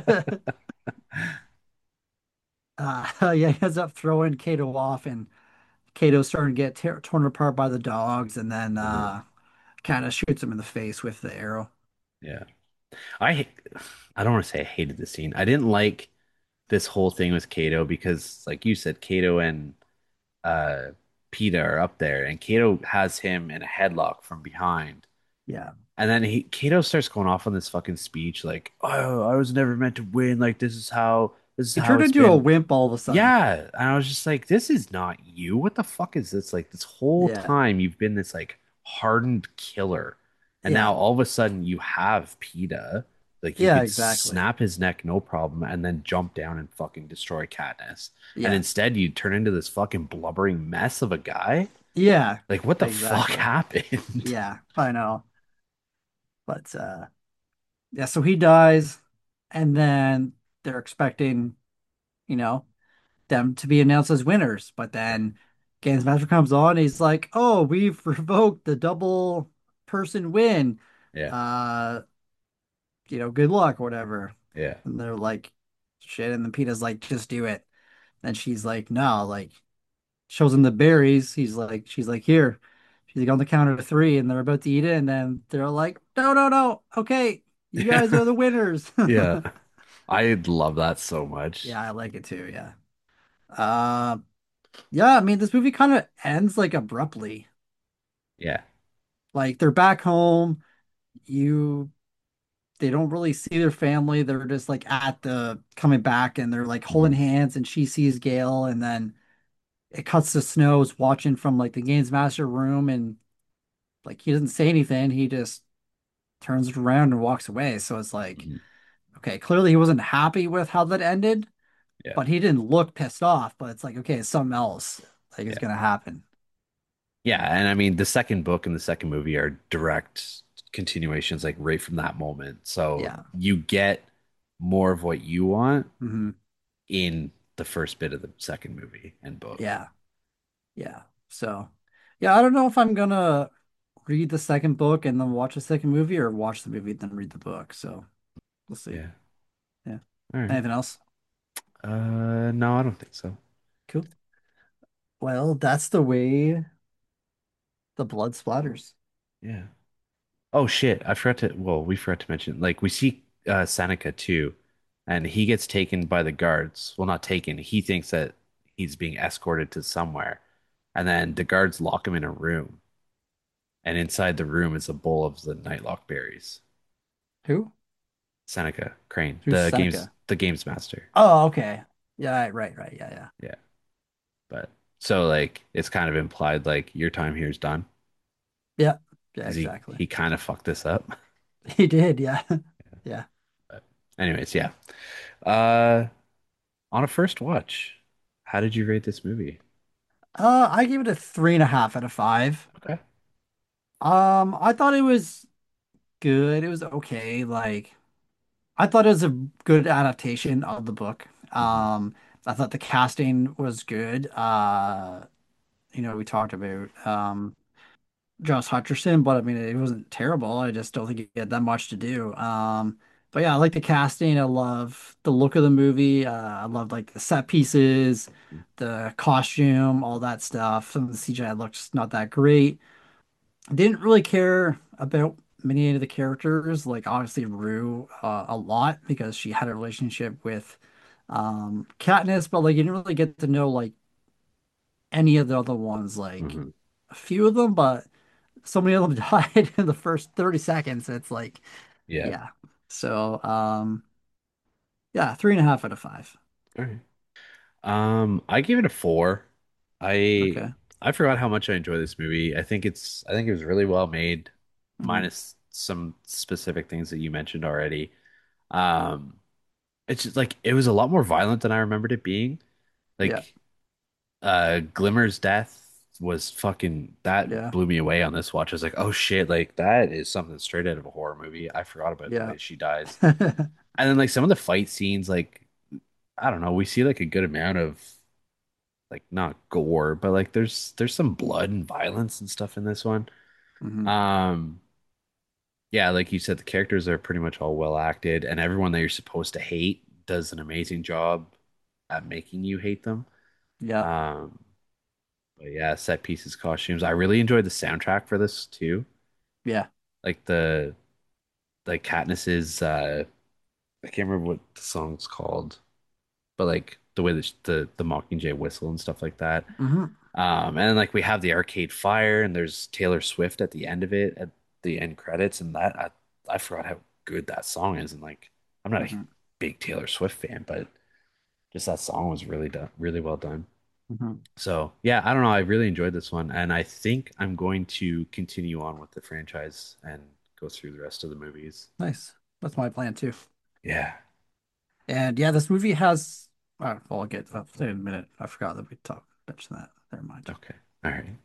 Yeah, he ends up throwing Kato off, and Kato's starting to get torn apart by the dogs, and then Uh-huh. kind of shoots him in the face with the arrow. Yeah. I I don't want to say I hated the scene. I didn't like this whole thing with Kato because like you said, Kato and uh Peeta are up there and Kato has him in a headlock from behind. Yeah, And then Kato starts going off on this fucking speech like, "Oh, I was never meant to win. Like this is he how turned it's into a been." wimp all of a sudden. Yeah, and I was just like, "This is not you. What the fuck is this? Like this whole Yeah, time you've been this like hardened killer, and yeah, now all of a sudden you have PETA. Like you yeah, could exactly. snap his neck no problem, and then jump down and fucking destroy Katniss. And Yeah, instead you turn into this fucking blubbering mess of a guy. yeah, Like what the fuck exactly. happened?" Yeah, I know. But yeah, so he dies, and then they're expecting, you know, them to be announced as winners. But then Games Master comes on, he's like, "Oh, we've revoked the double person win. Yeah, Uh, good luck, or whatever." yeah, And they're like, "Shit." And then Peeta's like, "Just do it." And she's like, "No," like shows him the berries. She's like, "Here." She's like on the count of three, and they're about to eat it, and then they're like, "No, no, no. Okay, you guys yeah, are the winners." yeah. I love that so much. Yeah, I like it too. Yeah. Uh, yeah, I mean, this movie kind of ends like abruptly. Yeah. Like they're back home. You, they don't really see their family. They're just like at the coming back and they're like holding Mhm. hands and she sees Gale and then it cuts to Snow's watching from like the games master room and like he doesn't say anything. He just turns it around and walks away. So it's like, Mhm. okay, clearly he wasn't happy with how that ended, Yeah, but he didn't look pissed off. But it's like, okay, it's something else like is yeah. gonna happen. Yeah, and I mean the second book and the second movie are direct continuations, like right from that moment. So Yeah. you get more of what you want Hmm. in the first bit of the second movie and book. Yeah. Yeah. So, yeah, I don't know if I'm gonna read the second book and then watch the second movie or watch the movie and then read the book. So we'll see. Yeah. Yeah. All right. Anything else? No, I don't think so. Cool. Well, that's the way the blood splatters. Yeah. Oh shit, I forgot to, well, we forgot to mention, like we see Seneca too, and he gets taken by the guards. Well, not taken. He thinks that he's being escorted to somewhere. And then the guards lock him in a room, and inside the room is a bowl of the Nightlock berries. Who? Seneca Crane, Who's Seneca? the games master. Oh, okay. Yeah, right. Yeah, yeah. Yeah. But so like it's kind of implied like your time here is done Yeah. Yeah, because exactly. he kind of fucked this up. He did, yeah. Yeah. But anyways, yeah. Uh on a first watch, how did you rate this movie? I gave it a 3.5 out of 5. Okay. I thought it was good. It was okay. Like, I thought it was a good adaptation of the book. Hmm. I thought the casting was good. We talked about Josh Hutcherson, but I mean, it wasn't terrible. I just don't think he had that much to do. But yeah, I like the casting. I love the look of the movie. I love like the set pieces, the costume, all that stuff. Some of the CGI looks not that great. I didn't really care about many of the characters, like obviously Rue a lot because she had a relationship with Katniss, but like you didn't really get to know like any of the other ones, like Hmm. a few of them, but so many of them died in the first 30 seconds. It's like, Yeah. yeah. So, yeah, 3.5 out of 5. All right. I gave it a four. I Okay. I forgot how much I enjoy this movie. I think it was really well made, Hmm. minus some specific things that you mentioned already. Um, it's just like it was a lot more violent than I remembered it being. Yeah. Like Glimmer's death was fucking that Yeah. blew me away on this watch. I was like, oh shit, like that is something straight out of a horror movie. I forgot about the Yeah. way she dies. And then like some of the fight scenes, like I don't know, we see like a good amount of like not gore, but like there's some blood and violence and stuff in this one. Hmm. Um yeah, like you said, the characters are pretty much all well acted, and everyone that you're supposed to hate does an amazing job at making you hate them. Yeah. Um but yeah, set pieces, costumes. I really enjoyed the soundtrack for this too. Yeah. Like like Katniss's I can't remember what the song's called, but like the way that the Mockingjay whistle and stuff like that. Hmm. And then like we have the Arcade Fire, and there's Taylor Swift at the end of it, at the end credits, and that I forgot how good that song is. And like I'm not a Hmm. big Taylor Swift fan, but just that song was really done, really well done. Hmm. So yeah, I don't know. I really enjoyed this one, and I think I'm going to continue on with the franchise and go through the rest of the movies. Nice. That's my plan too. Yeah. And yeah, this movie has, well, I'll get that in a minute. I forgot that we talked, mentioned that. Never mind. Okay. All right.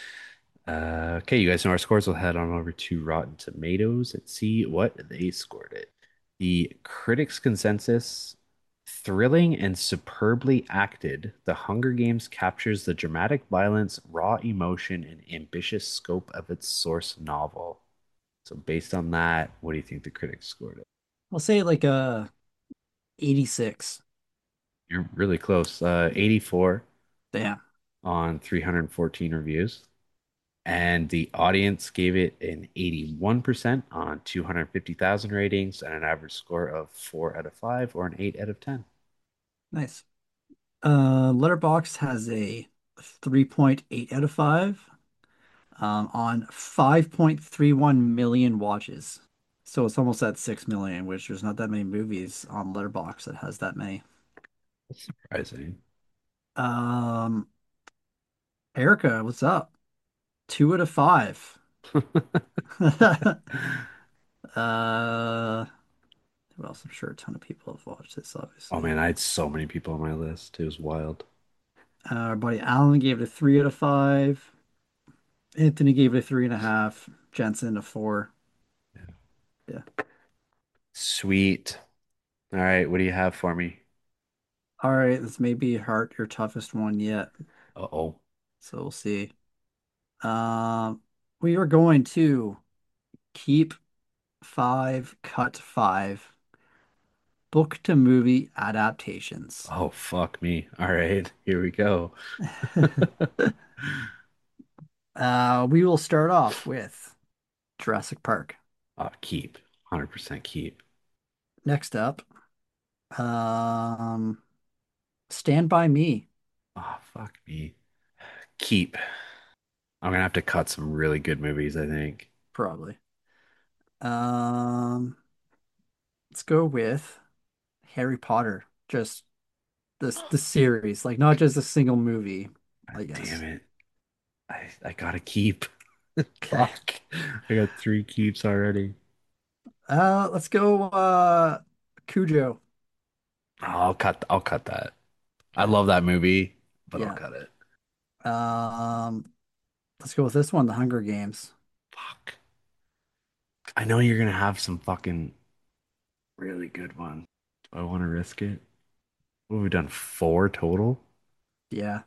Okay, you guys know our scores. We'll head on over to Rotten Tomatoes and see what they scored it. The critics' consensus: thrilling and superbly acted, The Hunger Games captures the dramatic violence, raw emotion, and ambitious scope of its source novel. So, based on that, what do you think the critics scored it? We'll say like 86. You're really close. 84 Damn. on 314 reviews. And the audience gave it an 81% on 250,000 ratings and an average score of 4 out of 5 or an 8 out of 10. Nice. Letterboxd has a 3.8 out of 5 on 5.31 million watches. So it's almost at 6 million, which there's not that many movies on Letterboxd that has that many. That's surprising. Um, Erica, what's up? 2 out of 5. Uh, who else? I'm sure a ton of people have watched this, Oh obviously. man, I had so many people on my list. It was wild. Our buddy Alan gave it a 3 out of 5. Anthony gave it a 3.5. Jensen a 4. Yeah. Yeah. Sweet. All right, what do you have for me? All right, this may be heart your toughest one yet. Uh-oh. So we'll see. Um, we are going to keep five, cut five book to movie adaptations. Oh, fuck me. All right, here we go. We will start off with Jurassic Park. Keep. 100% keep. Next up, um, Stand By Me, Oh, fuck me. Keep. I'm gonna have to cut some really good movies, I think. probably. Um, let's go with Harry Potter. Just the series, like not just a single movie, God I damn guess. it. I gotta keep. Okay. Fuck. I got three keeps already. Let's go Cujo. Oh, I'll cut that. I Okay. love that movie, but I'll Yeah. cut it. Um, let's go with this one, The Hunger Games. Fuck. I know you're gonna have some fucking really good ones. Do I want to risk it? What have we done? Four total? Yeah.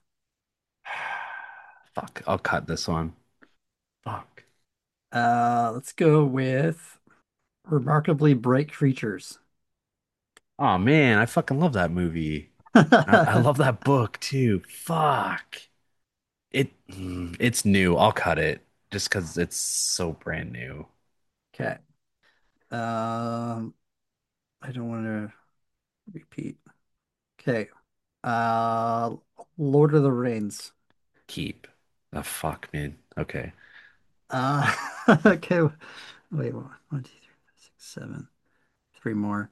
Fuck. I'll cut this one. Fuck. Let's go with Remarkably Bright Creatures. Oh man, I fucking love that movie. I love that book too. Fuck. It's new. I'll cut it just because it's so brand new. Okay. Um, I don't want to repeat. Okay. Uh, Lord of the Rings. Keep. The fuck, man. Okay. Uh, okay. Wait, one, two, three, five, six, seven. Three more.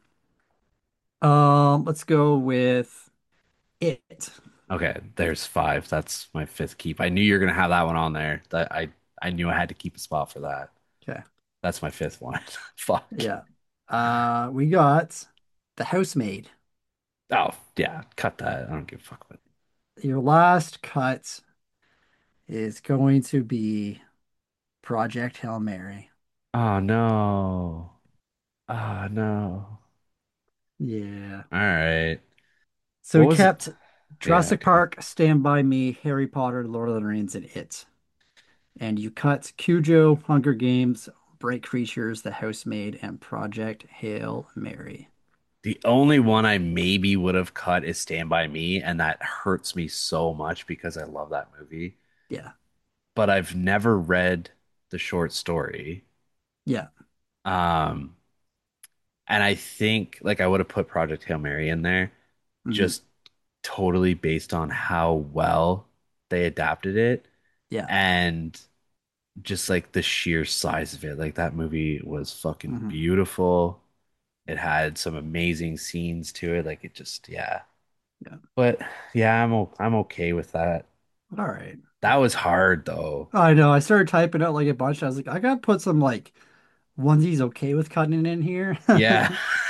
Let's go with It. Okay. There's five. That's my fifth keep. I knew you were gonna have that one on there. I knew I had to keep a spot for that. Okay. That's my fifth one. Fuck. Yeah. We got The Housemaid. Oh yeah. Cut that. I don't give a fuck about it. Your last cut is going to be Project Hail Mary. Oh no. Oh no. Yeah. All right. So What we was it? kept Yeah. Jurassic Okay. Park, Stand By Me, Harry Potter, Lord of the Rings, and It. And you cut Cujo, Hunger Games, Bright Creatures, The Housemaid, and Project Hail Mary. The only one I maybe would have cut is Stand By Me, and that hurts me so much because I love that movie. Yeah. But I've never read the short story. Yeah. Um, and I think like I would have put Project Hail Mary in there Hmm. just totally based on how well they adapted it Yeah. and just like the sheer size of it. Like that movie was fucking Hmm. beautiful. It had some amazing scenes to it. Like it just, yeah. Yeah. But yeah, I'm okay with that. All right. That was hard though. I know. I started typing out like a bunch. I was like, I gotta put some like ones he's okay with cutting in here. Yeah.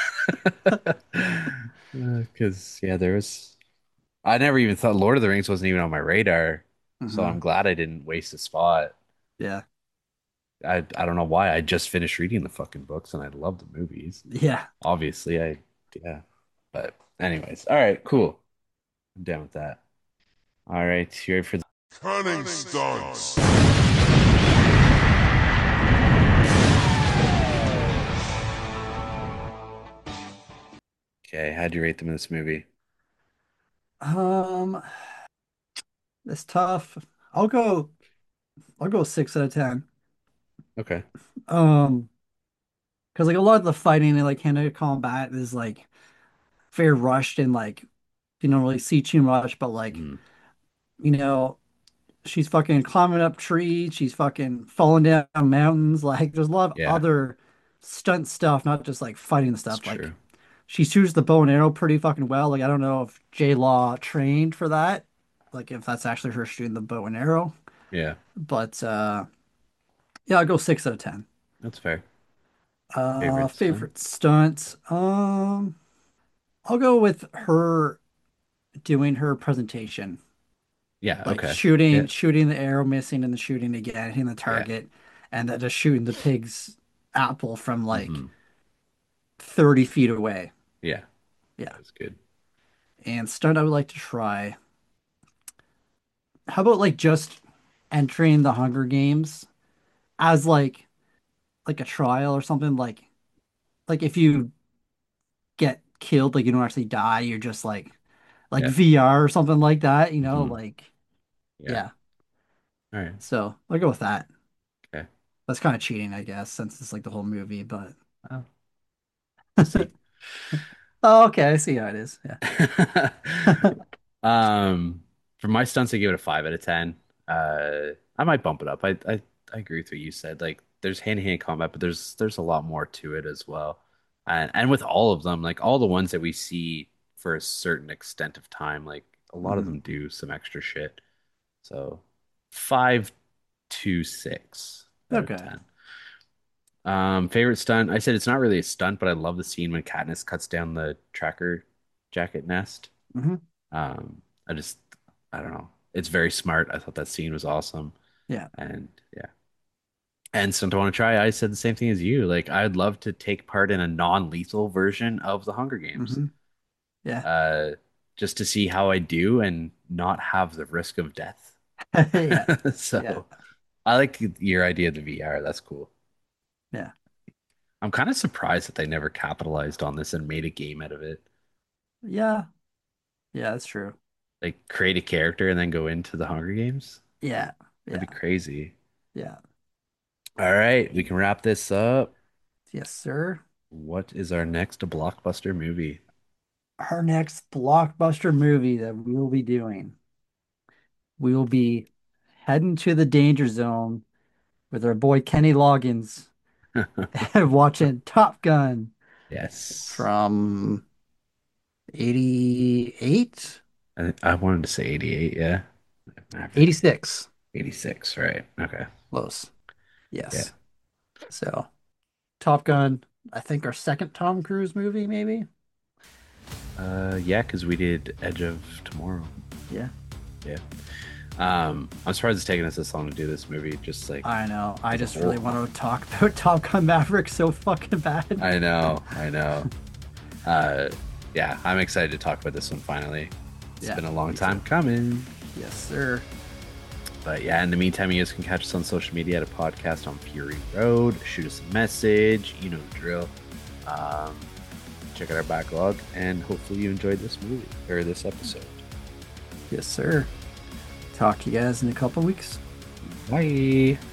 Because yeah, there was. I never even thought Lord of the Rings wasn't even on my radar, so Hmm. I'm glad I didn't waste a spot. Yeah. I don't know why. I just finished reading the fucking books and I love the movies. Yeah. Obviously, I yeah. But anyways, all right, cool. I'm down with that. All right, you ready for the Cunning stunts. okay? How'd you rate them in this movie? Um, it's tough. I'll go. I'll go 6 out of 10. Okay. Um, because like a lot of the fighting and like hand-to-hand combat is like very rushed and like you don't really see too much, but like Mm, you know she's fucking climbing up trees, she's fucking falling down mountains. Like there's a lot of yeah, other stunt stuff, not just like fighting it's stuff. Like true. she shoots the bow and arrow pretty fucking well. Like I don't know if J Law trained for that, like if that's actually her shooting the bow and arrow. Yeah, But yeah, I'll go 6 out of 10. that's fair. Favorite stunt? Favorite stunt. I'll go with her doing her presentation. Yeah, Like okay. shooting Yeah, shooting the arrow, missing, and then shooting again, hitting the yeah. target, and then just shooting the pig's apple from like Hmm. 30 feet away. Yeah, Yeah. that was good. And stunt I would like to try. How about like just entering the Hunger Games as like a trial or something like if you get killed, like you don't actually die, you're just like Yeah. VR or something like that, Mhm. like Yeah. yeah. All right. So I'll go with that. Okay. That's kind of cheating, I guess, since it's like the whole movie, but Well, we'll see. oh, okay, I see how it is. Yeah. Um, for my stunts, I give it a 5 out of 10. I might bump it up. I agree with what you said. Like, there's hand-to-hand combat, but there's a lot more to it as well. And with all of them, like all the ones that we see for a certain extent of time, like a lot of Mhm. them do some extra shit. So 5 to 6 out of Okay. 10. Favorite stunt? I said it's not really a stunt, but I love the scene when Katniss cuts down the tracker jacket nest. Hmm. Um, I just, I don't know. It's very smart. I thought that scene was awesome. Yeah. And yeah. And stunt I want to try. I said the same thing as you. Like, I'd love to take part in a non-lethal version of the Hunger Games. Hmm. Yeah. Uh, just to see how I do and not have the risk of death. Yeah. Yeah. So I like your idea of the VR. That's cool. Yeah. I'm kind of surprised that they never capitalized on this and made a game out of it. Yeah. Yeah, that's true. Like create a character and then go into the Hunger Games. Yeah. That'd Yeah. be crazy. Yeah. All right, we can wrap this up. Yes, sir. What is our next blockbuster movie? Our next blockbuster movie that we will be doing, we will be heading to the danger zone with our boy Kenny Loggins and watching Top Gun Yes. from 88, I wanted to say 88, yeah. Maverick. 86. 86, right. Okay. Close. Yeah. Yes. So, Top Gun, I think our second Tom Cruise movie, maybe? Yeah, because we did Edge of Tomorrow. Yeah. Yeah. I'm surprised it's taken us this long to do this movie. Just like I know. I as a just really whole. want to talk about Top Gun Maverick so fucking bad. I know, I know. Uh, yeah, I'm excited to talk about this one finally. It's Yeah, been a long me too. time coming. Yes, sir. But yeah, in the meantime, you guys can catch us on social media at a podcast on Fury Road. Shoot us a message. You know the drill. Um, check out our backlog, and hopefully you enjoyed this movie or this episode. Yes, sir. Talk to you guys in a couple weeks. Bye.